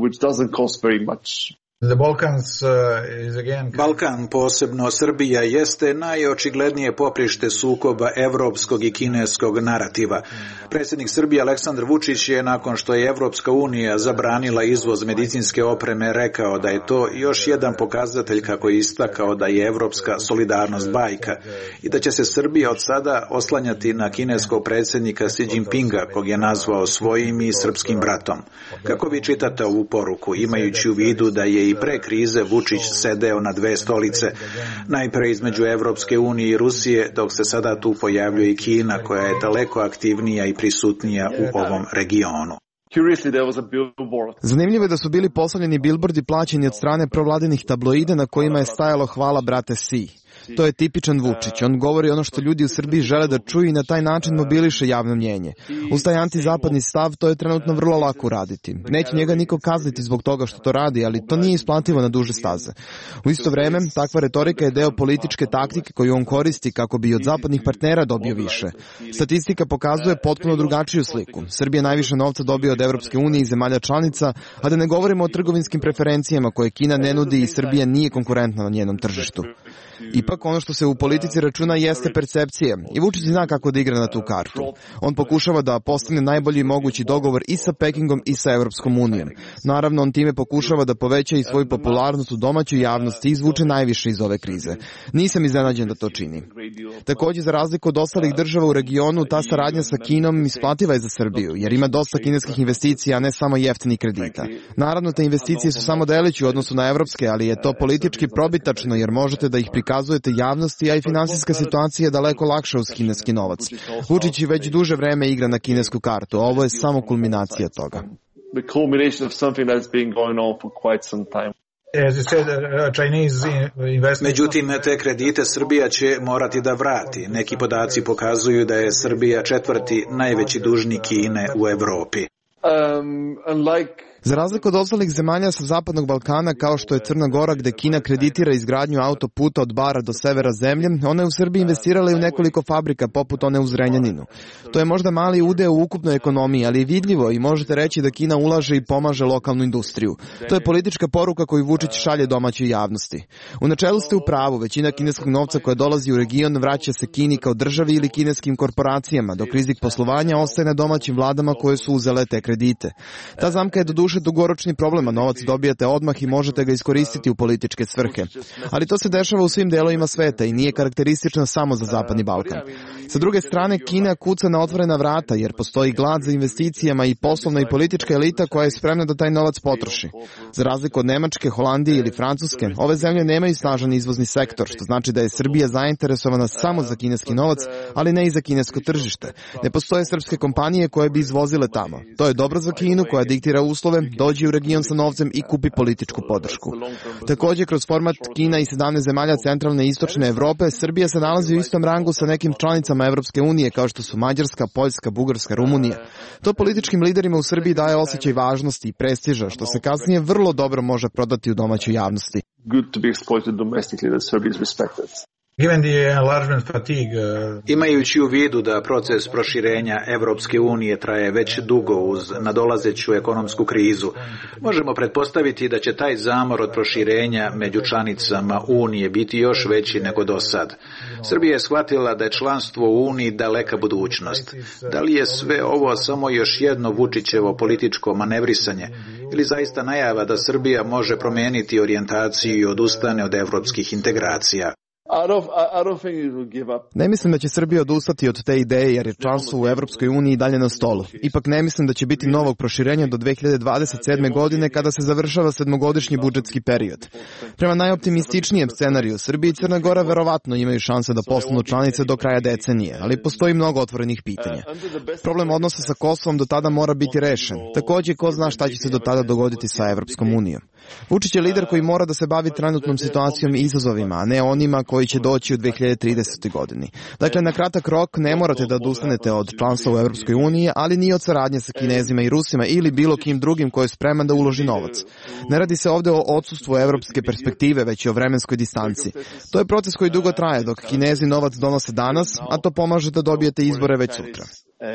Balkan, posebno Srbija, jeste najočiglednije poprište sukoba evropskog i kineskog narativa. Predsjednik Srbije Aleksandar Vučić je, nakon što je Evropska unija zabranila izvoz medicinske opreme, rekao da je to još jedan pokazatelj, kako je istakao, da je evropska solidarnost bajka i da će se Srbija od sada oslanjati na kineskog predsjednika Xi Jinpinga, kog je nazvao svojim i srpskim bratom. Kako vi čitate ovu poruku, imajući u vidu da je i pre krize Vučić sedeo na dve stolice, najpre između Evropske unije i Rusije, dok se sada tu pojavljuje i Kina, koja je daleko aktivnija i prisutnija u ovom regionu. Zanimljivo je da su bili postavljeni bilbordi plaćeni od strane provladinih tabloida na kojima je stajalo "Hvala brate Xi". To je tipičan Vučić. On govori ono što ljudi u Srbiji žele da čuju i na taj način mobiliše javno mnjenje. Uz taj antizapadni stav to je trenutno vrlo lako uraditi. Neće njega niko kazniti zbog toga što to radi, ali to nije isplativo na duže staze. U isto vreme, takva retorika je deo političke taktike koju on koristi kako bi od zapadnih partnera dobio više. Statistika pokazuje potpuno drugačiju sliku. Srbija najviše novca dobija od Evropske unije i zemalja članica, a da ne govorimo o trgovinskim preferencijama koje Kina ne nudi i Srbija nije konkurentna na njenom tržištu. Ipak ono što se u politici računa jeste percepcija i Vučić zna kako da igra na tu kartu. On pokušava da postigne najbolji mogući dogovor i sa Pekingom i sa Evropskom unijom. Naravno, on time pokušava da poveća i svoju popularnost u domaćoj javnosti i izvuče najviše iz ove krize. Nisam iznenađen da to čini. Takođe, za razliku od ostalih država u regionu, ta saradnja sa Kinom isplativa je za Srbiju, jer ima dosta kineskih investicija, a ne samo jeftinih kredita. Naravno, te investicije su samo delići u odnosu na evropske, ali je to politički probitačno, jer možete da ih prikazujete javnosti, a i finansijska situacija je daleko lakša uz kineski novac. Vučić već duže vreme igra na kinesku kartu, a ovo je samo kulminacija toga. Međutim, te kredite Srbija će morati da vrati. Neki podaci pokazuju da je Srbija četvrti najveći dužnik Kine u Evropi. Za razliku od ostalih zemalja sa Zapadnog Balkana, kao što je Crna Gora, gde Kina kreditira izgradnju autoputa od Bara do severa zemlje, ona je u Srbiji investirala i u nekoliko fabrika, poput one u Zrenjaninu. To je možda mali udeo u ukupnoj ekonomiji, ali je vidljivo i možete reći da Kina ulaže i pomaže lokalnu industriju. To je politička poruka koju Vučić šalje domaćoj javnosti. U načelu ste u pravu, većina kineskog novca koja dolazi u region vraća se Kini kao državi ili kineskim korporacijama, dok rizik poslovanja ostaje na domaćim vladama koje su uzele te kredite. Ta zamka je doduše dugoročni problem, a novac dobijate odmah i možete ga iskoristiti u političke svrhe. Ali to se dešava u svim delovima sveta i nije karakteristično samo za Zapadni Balkan. Sa druge strane, Kina kuca na otvorena vrata jer postoji glad za investicijama i poslovna i politička elita koja je spremna da taj novac potroši. Za razliku od Nemačke, Holandije ili Francuske, ove zemlje nemaju snažan izvozni sektor, što znači da je Srbija zainteresovana samo za kineski novac, ali ne i za kinesko tržište. Ne postoje srpske kompanije koje bi izvozile tamo. To je dobro za Kinu koja diktira uslove, dođe u region sa novcem i kupi političku podršku. Takođe, kroz format Kina i 17 zemalja centralne i istočne Evrope, Srbija se nalazi u istom rangu sa nekim članicama Evropske unije, kao što su Mađarska, Poljska, Bugarska, Rumunija. To političkim liderima u Srbiji daje osjećaj važnosti i prestiža, što se kasnije vrlo dobro može prodati u domaćoj javnosti. Imajući u vidu da proces proširenja Evropske unije traje već dugo uz nadolazeću ekonomsku krizu, možemo pretpostaviti da će taj zamor od proširenja među članicama Unije biti još veći nego do sad. Srbija je shvatila da je članstvo u Uniji daleka budućnost. Da li je sve ovo samo još jedno Vučićevo političko manevrisanje ili zaista najava da Srbija može promeniti orijentaciju i odustane od evropskih integracija? Ne mislim da će Srbija odustati od te ideje jer je članstvo u Evropskoj uniji dalje na stolu. Ipak ne mislim da će biti novog proširenja do 2027. godine kada se završava 7-godišnji budžetski period. Prema najoptimističnijem scenariju, Srbija i Crna Gora verovatno imaju šanse da postanu članice do kraja decenije, ali postoji mnogo otvorenih pitanja. Problem odnosa sa Kosovom do tada mora biti rešen. Takođe, ko zna šta će se do tada dogoditi sa Evropskom unijom. Vučić je lider koji mora da se bavi trenutnom situacijom i izazovima, a ne onima koji će doći u 2030. godini. Dakle, na kratak rok ne morate da odustanete od članstva u Evropskoj uniji, ali ni od saradnje sa Kinezima i Rusima ili bilo kim drugim koji je spreman da uloži novac. Ne radi se ovde o odsustvu evropske perspektive, već i o vremenskoj distanci. To je proces koji dugo traje, dok Kinezi novac donose danas, a to pomaže da dobijete izbore već sutra.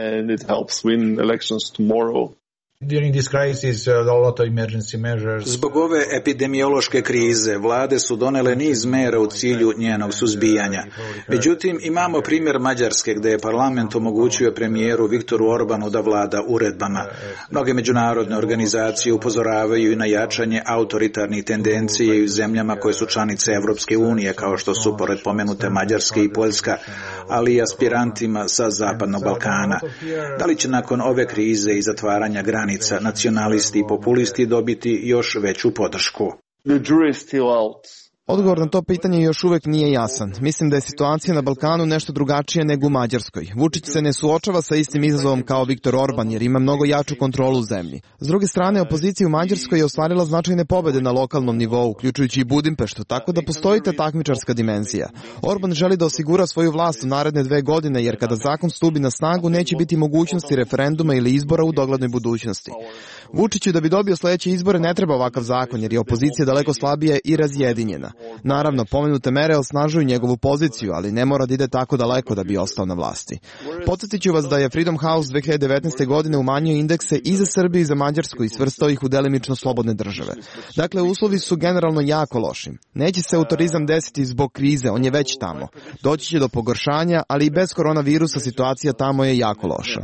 Zbog ove epidemiološke krize, vlade su donele niz mera u cilju njenog suzbijanja. Međutim, imamo primjer Mađarske gde je parlament omogućio premijeru Viktoru Orbanu da vlada uredbama. Mnoge međunarodne organizacije upozoravaju i na jačanje autoritarnih tendencija i u zemljama koje su članice Evropske unije, kao što su, pored pomenute Mađarske i Poljska, ali i aspirantima sa Zapadnog Balkana. Da li će nakon ove krize i zatvaranja granica nacionalisti i populisti dobiti još veću podršku? Odgovor na to pitanje još uvek nije jasan. Mislim da je situacija na Balkanu nešto drugačija nego u Mađarskoj. Vučić se ne suočava sa istim izazovom kao Viktor Orban jer ima mnogo jaču kontrolu u zemlji. S druge strane, opozicija u Mađarskoj je ostvarila značajne pobede na lokalnom nivou, uključujući i Budimpeštu, tako da postoji ta takmičarska dimenzija. Orban želi da osigura svoju vlast u naredne 2 godine jer kada zakon stupi na snagu neće biti mogućnosti referenduma ili izbora u doglednoj budućnosti. Vučiću da bi dobio sledeće izbore ne treba ovakav zakon jer je opozicija daleko slabija i razjedinjena. Naravno, pomenute mere osnažuju njegovu poziciju, ali ne mora da ide tako daleko da bi ostao na vlasti. Podsjetit ću vas da je Freedom House 2019. godine umanjio indekse i za Srbiju i za Mađarsku i svrstao ih u delimično slobodne države. Dakle, uslovi su generalno jako loši. Neće se autorizam desiti zbog krize, on je već tamo. Doći će do pogoršanja, ali i bez koronavirusa situacija tamo je jako loša.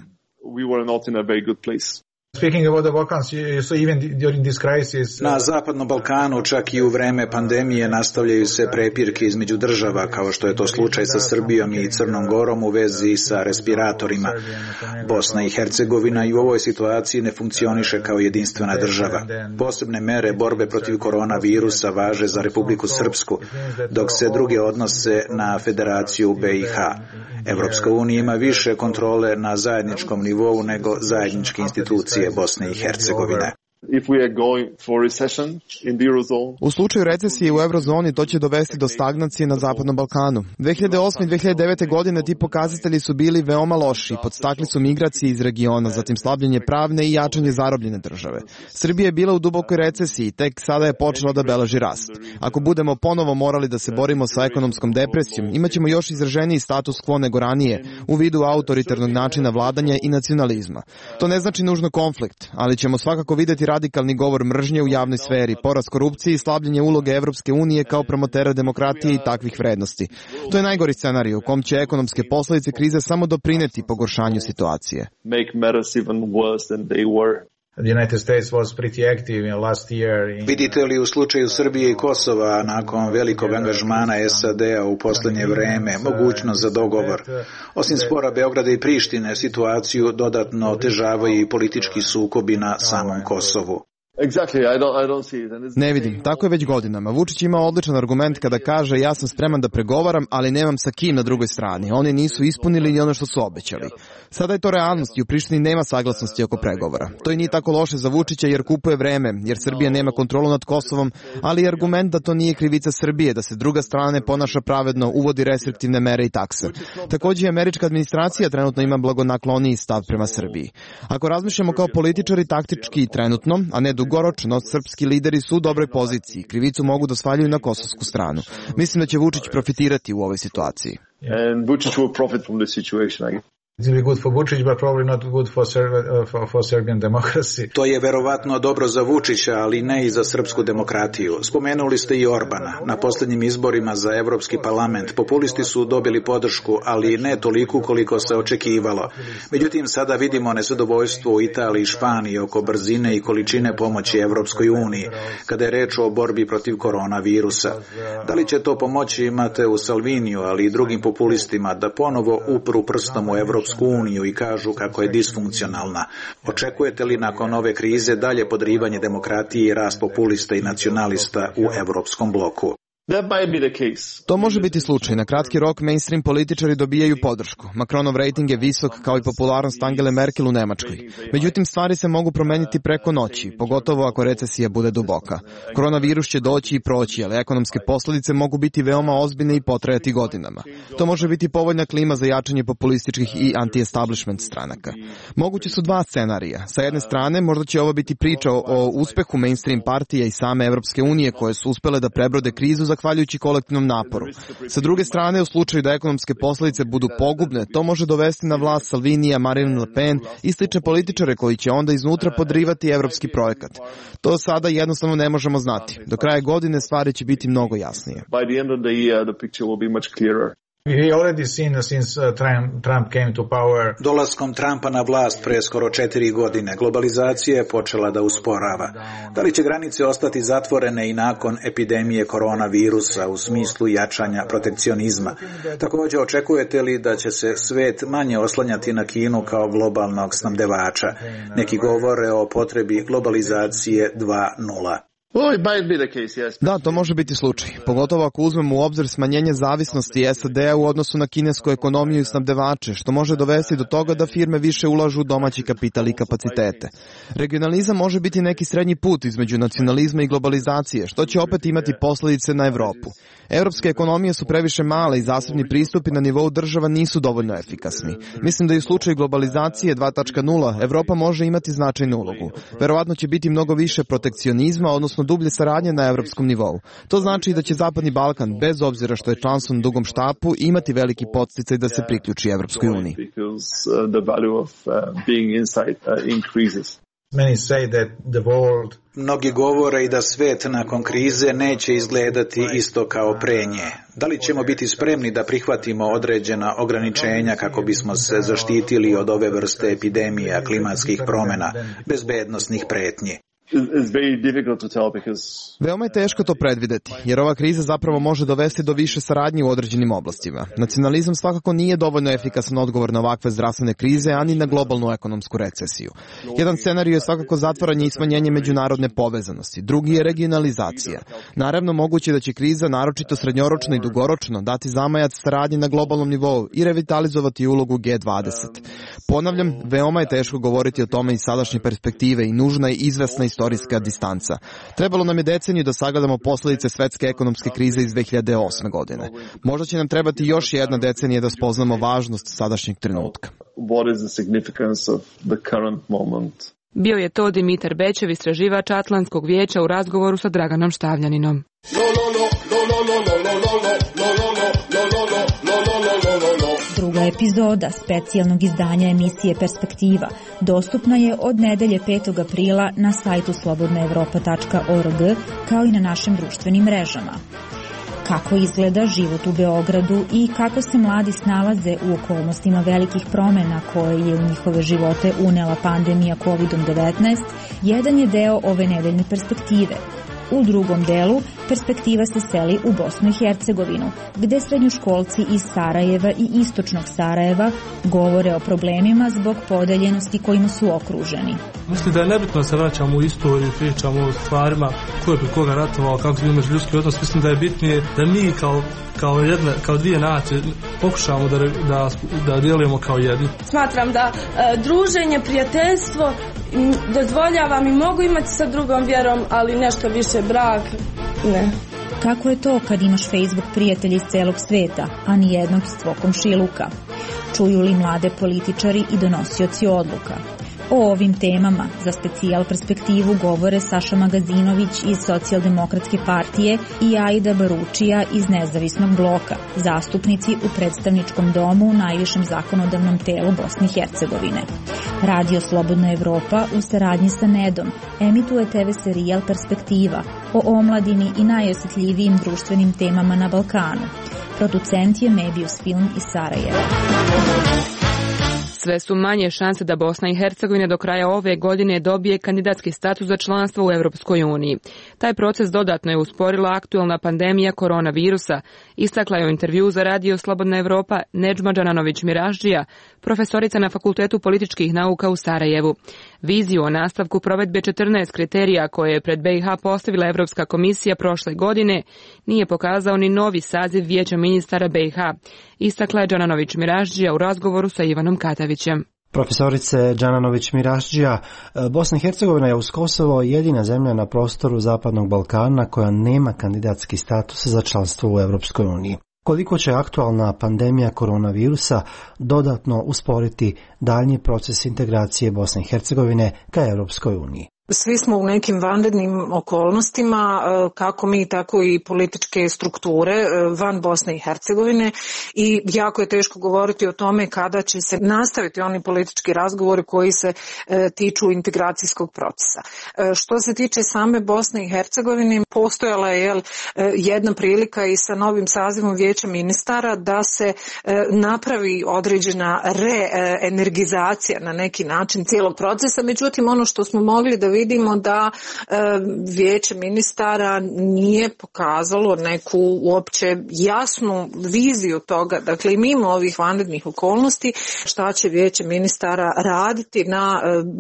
Na Zapadnom Balkanu čak i u vreme pandemije nastavljaju se prepirke između država, kao što je to slučaj sa Srbijom i Crnom Gorom u vezi sa respiratorima. Bosna i Hercegovina i u ovoj situaciji ne funkcioniše kao jedinstvena država. Posebne mere borbe protiv koronavirusa važe za Republiku Srpsku, dok se druge odnose na Federaciju BiH. Evropska unija ima više kontrole na zajedničkom nivou nego zajedničke institucije Bosne i Hercegovine. U slučaju recesije u eurozoni to će dovesti do stagnacije na Zapadnom Balkanu. 2008. i 2009. godine ti pokazatelji su bili veoma loši, podstakli su migracije iz regiona, zatim slabljenje pravne i jačanje zarobljene države. Srbija je bila u dubokoj recesiji, tek sada je počela da beleži rast. Ako budemo ponovo morali da se borimo sa ekonomskom depresijom, imaćemo još izraženiji status quo nego ranije u vidu autoritarnog načina vladanja i nacionalizma. To ne znači nužno konflikt, ali ćemo svakako videti radikalni govor mržnje u javnoj sferi, porast korupcije i slabljenje uloge Evropske unije kao promotera demokratije i takvih vrednosti. To je najgori scenarij u kom će ekonomske posledice krize samo doprineti pogoršanju situacije. Vidite li u slučaju Srbije i Kosova nakon velikog angažmana SAD-a u poslednje vreme mogućnost za dogovor? Osim spora Beograda i Prištine, situaciju dodatno otežavaju i politički sukobi na samom Kosovu. Ne vidim, tako je već godinama. Vučić ima odličan argument kada kaže ja sam spreman da pregovaram, ali nemam sa kim na drugoj strani. Oni nisu ispunili ni ono što su obećali. Sada je to realnost i u Prištini nema saglasnosti oko pregovora. To i nije tako loše za Vučića jer kupuje vreme, jer Srbija nema kontrolu nad Kosovom, ali je argument da to nije krivica Srbije, da se druga strana ne ponaša pravedno, uvodi restriktivne mere i takse. Takođe, američka administracija trenutno ima blagonakloniji stav prema Srbiji. Ako razmišljamo kao političari taktički i trenutno, a ne dugoročno, srpski lideri su u dobroj poziciji. Krivicu mogu da svaljuju na kosovsku stranu. Mislim da će Vučić profitirati u ovoj situaciji. To je verovatno dobro za Vučića, ali ne i za srpsku demokratiju. Spomenuli ste i Orbana. Na posljednjim izborima za Evropski parlament populisti su dobili podršku, ali ne toliku koliko se očekivalo. Međutim, sada vidimo nezadovoljstvo u Italiji i Španiji oko brzine i količine pomoći Evropskoj uniji, kada je reč o borbi protiv koronavirusa. Da li će to pomoći Mateu Salviniju, ali i drugim populistima da ponovo upru prstom u Evropsku uniju i kažu kako je disfunkcionalna? Očekujete li nakon ove krize dalje podrivanje demokratije i rast populista i nacionalista u Evropskom bloku? To može biti slučaj. Na kratki rok mainstream političari dobijaju podršku. Macronov rating je visok kao i popularnost Angele Merkel u Nemačkoj. Međutim, stvari se mogu promeniti preko noći, pogotovo ako recesija bude duboka. Koronavirus će doći i proći, ali ekonomske posljedice mogu biti veoma ozbiljne i potrajati godinama. To može biti povoljna klima za jačanje populističkih i anti-establishment stranaka. Mogući su dva scenarija. Sa jedne strane, možda će ovo biti priča o uspehu mainstream partija i same Evropske unije koje su uspele da prebrode krizu zahvaljujući kolektivnom naporu. Sa druge strane, u slučaju da ekonomske posljedice budu pogubne, to može dovesti na vlast Salvinija, Marine Le Pen i slične političare koji će onda iznutra podrivati evropski projekat. To sada jednostavno ne možemo znati. Do kraja godine stvari će biti mnogo jasnije. Dolaskom Trumpa na vlast pre skoro 4 godine, globalizacija je počela da usporava. Da li će granice ostati zatvorene i nakon epidemije koronavirusa u smislu jačanja protekcionizma? Također, očekujete li da će se svet manje oslanjati na Kinu kao globalnog snabdevača? Neki govore o potrebi globalizacije 2.0. Da, to može biti slučaj. Pogotovo ako uzmemo u obzir smanjenje zavisnosti SAD-a u odnosu na kinesku ekonomiju i snabdevače, što može dovesti do toga da firme više ulažu u domaći kapital i kapacitete. Regionalizam može biti neki srednji put između nacionalizma i globalizacije, što će opet imati posljedice na Evropu. Evropske ekonomije su previše male i zasebni pristupi na nivou država nisu dovoljno efikasni. Mislim da i u slučaju globalizacije 2.0 Evropa može imati značajnu ulogu. Verovatno će biti mnogo više protekcionizma, odnosno dublje saradnje na evropskom nivou. To znači da će Zapadni Balkan, bez obzira što je članstvo na dugom štapu, imati veliki podsticaj da se priključi Evropskoj uniji. Mnogi govore i da svet nakon krize neće izgledati isto kao pre nje. Da li ćemo biti spremni da prihvatimo određena ograničenja kako bismo se zaštitili od ove vrste epidemija, klimatskih promjena, bezbednosnih pretnji? Veoma je teško to predvideti, jer ova kriza zapravo može dovesti do više saradnje u određenim oblastima. Nacionalizam svakako nije dovoljno efikasan odgovor na ovakve zdravstvene krize, ani na globalnu ekonomsku recesiju. Jedan scenarij je svakako zatvaranje i smanjenje međunarodne povezanosti, drugi je regionalizacija. Naravno, moguće da će kriza, naročito srednjoročno i dugoročno, dati zamajac saradnje na globalnom nivou i revitalizovati ulogu G20. Ponavljam, veoma je teško govoriti o tome iz sadašnje perspektive i nužna je izvesna istorijska distanca. Trebalo nam je deceniju da sagledamo posljedice svetske ekonomske krize iz 2008. godine. Možda će nam trebati još jedna decenija da spoznamo važnost sadašnjeg trenutka. Bio je to Dimitar Bećev, istraživač Atlantskog vijeća u razgovoru sa Draganom Štavljaninom. Druga epizoda specijalnog izdanja emisije Perspektiva dostupna je od nedelje 5. aprila na sajtu slobodnaevropa.org kao i na našim društvenim mrežama. Kako izgleda život u Beogradu i kako se mladi snalaze u okolnostima velikih promjena koje je u njihove živote unela pandemija COVID-19, jedan je deo ove nedeljne perspektive. U drugom delu perspektiva se seli u Bosnu i Hercegovinu, gde srednjoškolci iz Sarajeva i istočnog Sarajeva govore o problemima zbog podeljenosti kojima su okruženi. Mislim da je nebitno da se vraćamo u istoriju, pričamo o stvarima ko je pri koga ratovao, kako se imaš ljudski odnos. Mislim da je bitnije da mi kao dvije nacije pokušamo da djelujemo kao jedni. Smatram da druženje, prijateljstvo dozvoljavam i mogu imati sa drugom vjerom, ali nešto više brak, ne. Kako je to kad imaš Facebook prijatelja iz celog sveta, a ni jednog iz tvog komšiluka? Čuju li mlade političari i donosioci odluka? O ovim temama za specijal Perspektivu govore Saša Magazinović iz Socijaldemokratske partije i Aida Baručija iz Nezavisnog bloka, zastupnici u predstavničkom domu u najvišem zakonodavnom telu Bosne i Hercegovine. Radio Slobodna Evropa u saradnji sa Nedom emituje TV serijal Perspektiva o omladini i najosjetljivijim društvenim temama na Balkanu. Producent je Mebius Film iz Sarajeva. Sve su manje šanse da Bosna i Hercegovina do kraja ove godine dobije kandidatski status za članstvo u Europskoj uniji. Taj proces dodatno je usporila aktuelna pandemija koronavirusa, istakla je u intervju za Radio Slobodna Evropa Nedžma Đananović-Miraždžija, profesorica na Fakultetu političkih nauka u Sarajevu. Viziju o nastavku provedbe 14 kriterija koje je pred BiH postavila Evropska komisija prošle godine nije pokazao ni novi saziv Vijeća ministara BiH, istakla je Đananović-Miraždžija u razgovoru sa Ivanom Katavićem. Profesorice Đananović-Miraždžija, Bosna i Hercegovina je uz Kosovo jedina zemlja na prostoru Zapadnog Balkana koja nema kandidatski status za članstvo u Europskoj uniji. Koliko će aktualna pandemija koronavirusa dodatno usporiti daljnji proces integracije Bosne i Hercegovine ka Europskoj uniji? Svi smo u nekim vanrednim okolnostima, kako mi, tako i političke strukture van Bosne i Hercegovine, i jako je teško govoriti o tome kada će se nastaviti oni politički razgovori koji se tiču integracijskog procesa. Što se tiče same Bosne i Hercegovine, postojala je jedna prilika i sa novim sazivom Vijeća ministara da se napravi određena reenergizacija na neki način cijelog procesa, međutim ono što smo mogli da vidimo da Vijeće ministara nije pokazalo neku uopće jasnu viziju toga, dakle i mimo ovih vanrednih okolnosti, šta će Vijeće ministara raditi na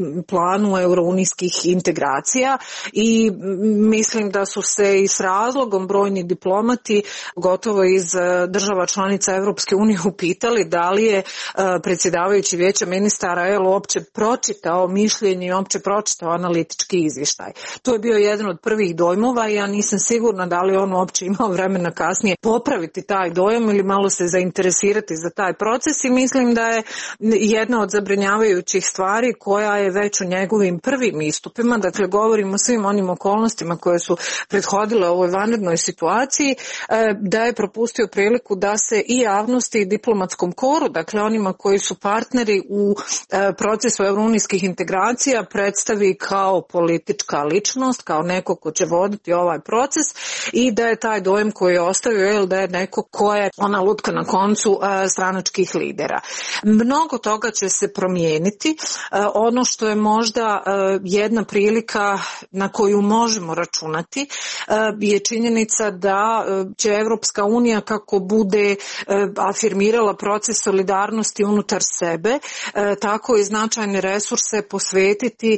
planu eurounijskih integracija, i mislim da su se i s razlogom brojni diplomati gotovo iz država članica Europske unije upitali da li je predsjedavajući Vijeća ministara uopće pročitao mišljenje i uopće pročitao analitički izvještaj. To je bio jedan od prvih dojmova i ja nisam sigurna da li on uopće imao vremena kasnije popraviti taj dojam ili malo se zainteresirati za taj proces, i mislim da je jedna od zabrinjavajućih stvari koja je već u njegovim prvim istupima, dakle govorimo o svim onim okolnostima koje su prethodile ovoj vanrednoj situaciji, da je propustio priliku da se i javnosti i diplomatskom koru, dakle onima koji su partneri u procesu eurounijskih integracija, predstavi kao politička ličnost, kao neko ko će voditi ovaj proces, i da je taj dojem koji je ostavio da je neko ko je ona lutka na koncu stranačkih lidera. Mnogo toga će se promijeniti. Ono što je možda jedna prilika na koju možemo računati je činjenica da će Evropska unija, kako bude afirmirala proces solidarnosti unutar sebe, tako i značajne resurse posvetiti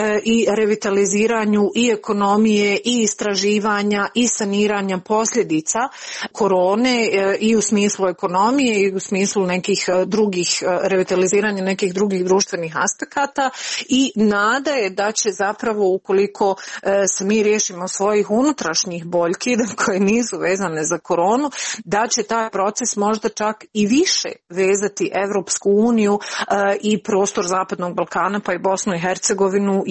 i revitaliziranju i ekonomije i istraživanja i saniranja posljedica korone, i u smislu ekonomije i u smislu nekih drugih, revitaliziranja nekih drugih društvenih aspekata, i nada je da će zapravo, ukoliko se mi riješimo svojih unutrašnjih boljki koje nisu vezane za koronu, da će taj proces možda čak i više vezati Evropsku uniju i prostor Zapadnog Balkana pa i Bosnu i Hercegovinu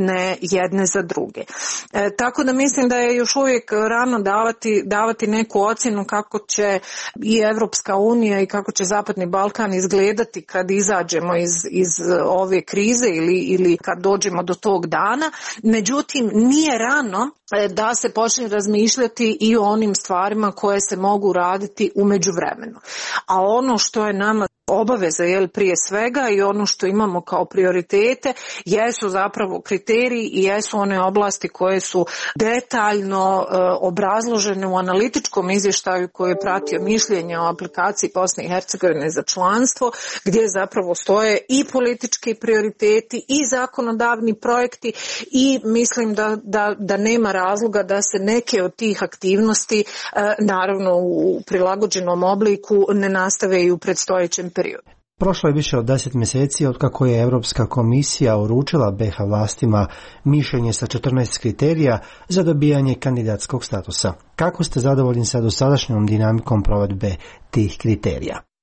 jedne za druge. Tako da mislim da je još uvijek rano davati neku ocjenu kako će i Evropska unija i kako će Zapadni Balkan izgledati kad izađemo iz ove krize ili kad dođemo do tog dana. Međutim, nije rano da se počne razmišljati i o onim stvarima koje se mogu raditi u međuvremenu. A ono što je nama obaveza prije svega i ono što imamo kao prioritete jesu zapravo kriteriji i jesu one oblasti koje su detaljno obrazložene u analitičkom izvještaju koji je pratio mišljenje o aplikaciji Bosne i Hercegovine za članstvo, gdje zapravo stoje i politički prioriteti i zakonodavni projekti, i mislim da nema razloga da se neke od tih aktivnosti, naravno u prilagođenom obliku, ne nastave i u predstojećem periodu. Prošlo je više od 10 mjeseci otkako je Europska komisija uručila BiH vlastima mišljenje sa 14 kriterija za dobijanje kandidatskog statusa. Kako ste zadovoljni sa dosadašnjom dinamikom provedbe tih kriterija?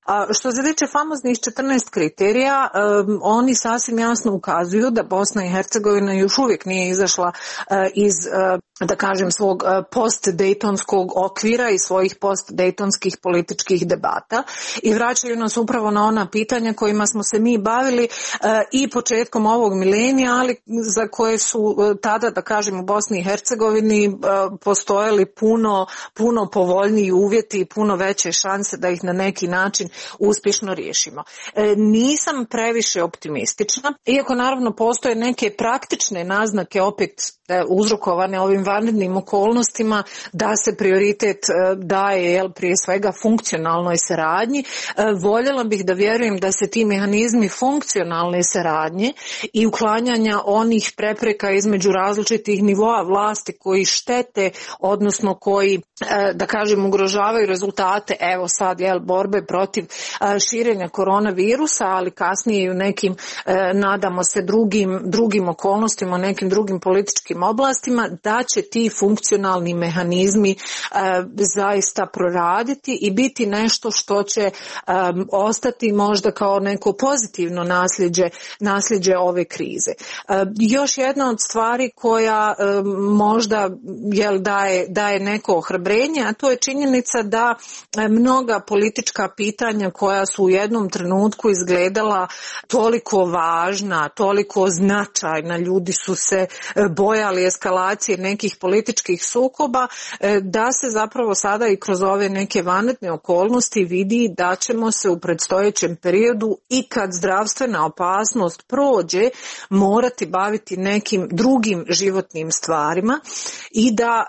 A što se tiče famoznih 14 kriterija, oni sasvim jasno ukazuju da Bosna i Hercegovina još uvijek nije izašla iz, da kažem, svog post-dejtonskog okvira i svojih post-dejtonskih političkih debata i vraćaju nas upravo na ona pitanja kojima smo se mi bavili i početkom ovog milenija, ali za koje su tada, da kažem, u Bosni i Hercegovini postojali puno povoljniji uvjeti i puno veće šanse da ih na neki način uspješno riješimo. Nisam previše optimistična, iako naravno postoje neke praktične naznake opet uzrokovane ovim vanrednim okolnostima da se prioritet daje prije svega funkcionalnoj saradnji. Voljela bih da vjerujem da se ti mehanizmi funkcionalne saradnje i uklanjanja onih prepreka između različitih nivoa vlasti koji štete, odnosno koji, da kažem, ugrožavaju rezultate, evo sad, borbe protiv širenja koronavirusa, ali kasnije i u nekim, nadamo se, drugim okolnostima, nekim drugim političkim oblastima, da će ti funkcionalni mehanizmi zaista proraditi i biti nešto što će ostati možda kao neko pozitivno nasljeđe ove krize. Još jedna od stvari koja možda daje neko ohrabrenje, a to je činjenica da mnoga politička pitanja koja su u jednom trenutku izgledala toliko važna, toliko značajna, ljudi su se bojali eskalacije nekih političkih sukoba, da se zapravo sada i kroz ove neke vanredne okolnosti vidi da ćemo se u predstojećem periodu i kad zdravstvena opasnost prođe morati baviti nekim drugim životnim stvarima i da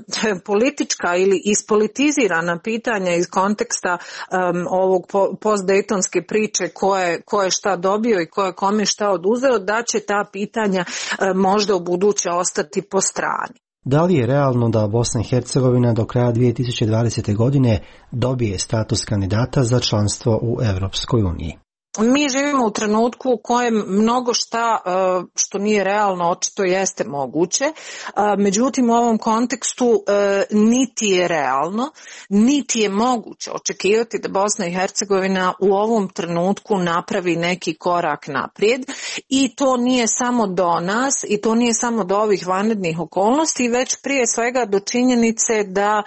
politička ili ispolitizirana pitanja iz konteksta ovog postdejtonske priče ko je šta dobio i ko je kome šta oduzeo, da će ta pitanja možda u buduće ostati po strani. Da li je realno da Bosna i Hercegovina do kraja 2020. godine dobije status kandidata za članstvo u Europskoj uniji? Mi živimo u trenutku u kojem mnogo šta što nije realno očito jeste moguće, međutim u ovom kontekstu niti je realno, niti je moguće očekivati da Bosna i Hercegovina u ovom trenutku napravi neki korak naprijed i to nije samo do nas i to nije samo do ovih vanrednih okolnosti, već prije svega do činjenice da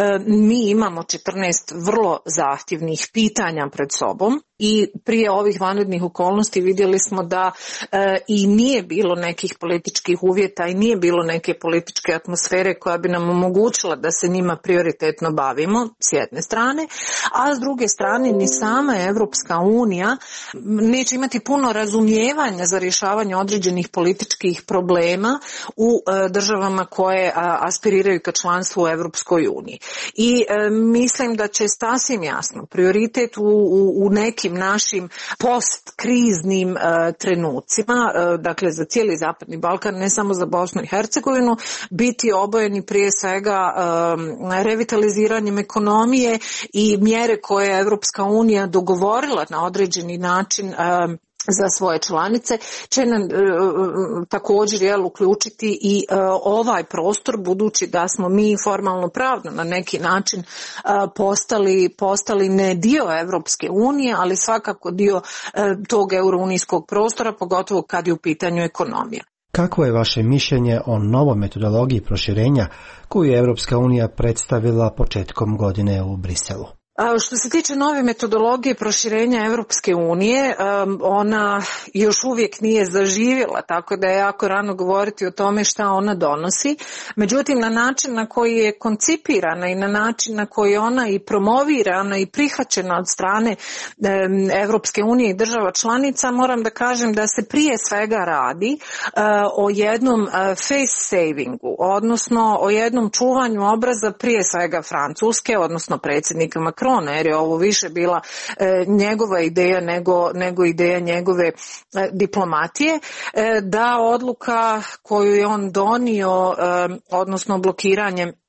mi imamo 14 vrlo zahtjevnih pitanja pred sobom. I prije ovih vanrednih okolnosti vidjeli smo da i nije bilo nekih političkih uvjeta i nije bilo neke političke atmosfere koja bi nam omogućila da se njima prioritetno bavimo s jedne strane, a s druge strane ni sama Evropska unija neće imati puno razumijevanja za rješavanje određenih političkih problema u državama koje aspiriraju ka članstvu u Evropskoj uniji. I mislim da će sasvim jasno prioritet u nekim našim postkriznim trenucima, dakle za cijeli Zapadni Balkan, ne samo za Bosnu i Hercegovinu, biti obojeni prije svega revitaliziranjem ekonomije i mjere koje je Evropska unija dogovorila na određeni način za svoje članice će nam također uključiti i ovaj prostor, budući da smo mi formalno pravno na neki način postali ne dio Evropske unije, ali svakako dio tog eurounijskog prostora, pogotovo kad je u pitanju ekonomija. Kako je vaše mišljenje o novoj metodologiji proširenja koju je Evropska unija predstavila početkom godine u Briselu? Što se tiče nove metodologije proširenja Evropske unije, ona još uvijek nije zaživjela, tako da je jako rano govoriti o tome šta ona donosi. Međutim, na način na koji je koncipirana i na način na koji ona i promovirana i prihvaćena od strane Evropske unije i država članica, moram da kažem da se prije svega radi o jednom face savingu, odnosno o jednom čuvanju obraza prije svega Francuske, odnosno predsjednika Macrona, jer je ovo više bila njegova ideja nego ideja njegove diplomatije, da odluka koju je on donio, odnosno blokiranje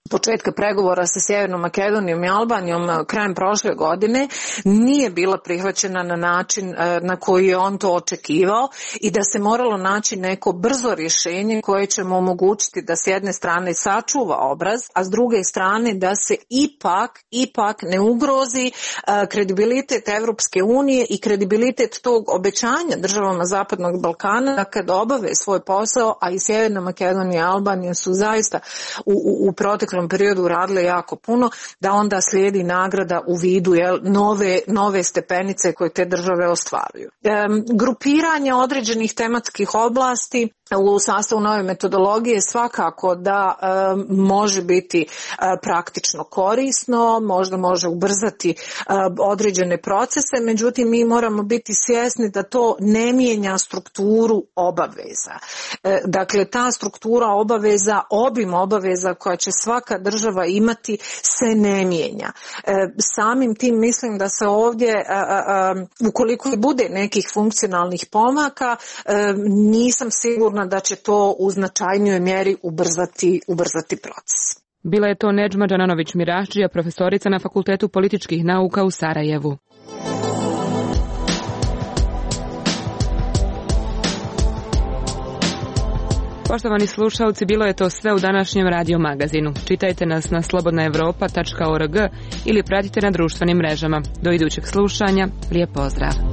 početka pregovora sa Sjevernom Makedonijom i Albanijom krajem prošle godine nije bila prihvaćena na način na koji je on to očekivao i da se moralo naći neko brzo rješenje koje će mu omogućiti da s jedne strane sačuva obraz, a s druge strane da se ipak ne ugrozi kredibilitet Evropske unije i kredibilitet tog obećanja državama Zapadnog Balkana da kad obave svoj posao, a i Sjeverna Makedonija i Albanija su zaista u proteklom periodu radile jako puno, da onda slijedi nagrada u vidu nove stepenice koje te države ostvaruju. Grupiranje određenih tematskih oblasti u sastavu nove metodologije svakako da može biti praktično korisno, možda može ubrzati određene procese, međutim mi moramo biti svjesni da to ne mijenja strukturu obaveza. Dakle, ta struktura obaveza, obim obaveza koja će svaka država imati se ne mijenja. Samim tim mislim da se ovdje, ukoliko bude nekih funkcionalnih pomaka, nisam sigurna da će to u značajnijoj mjeri ubrzati proces. Bila je to Nedžma Đananović-Mirašđija, profesorica na Fakultetu političkih nauka u Sarajevu. Poštovani slušalci, bilo je to sve u današnjem radio magazinu. Čitajte nas na slobodnaevropa.org ili pratite na društvenim mrežama. Do idućeg slušanja, lijep pozdrav.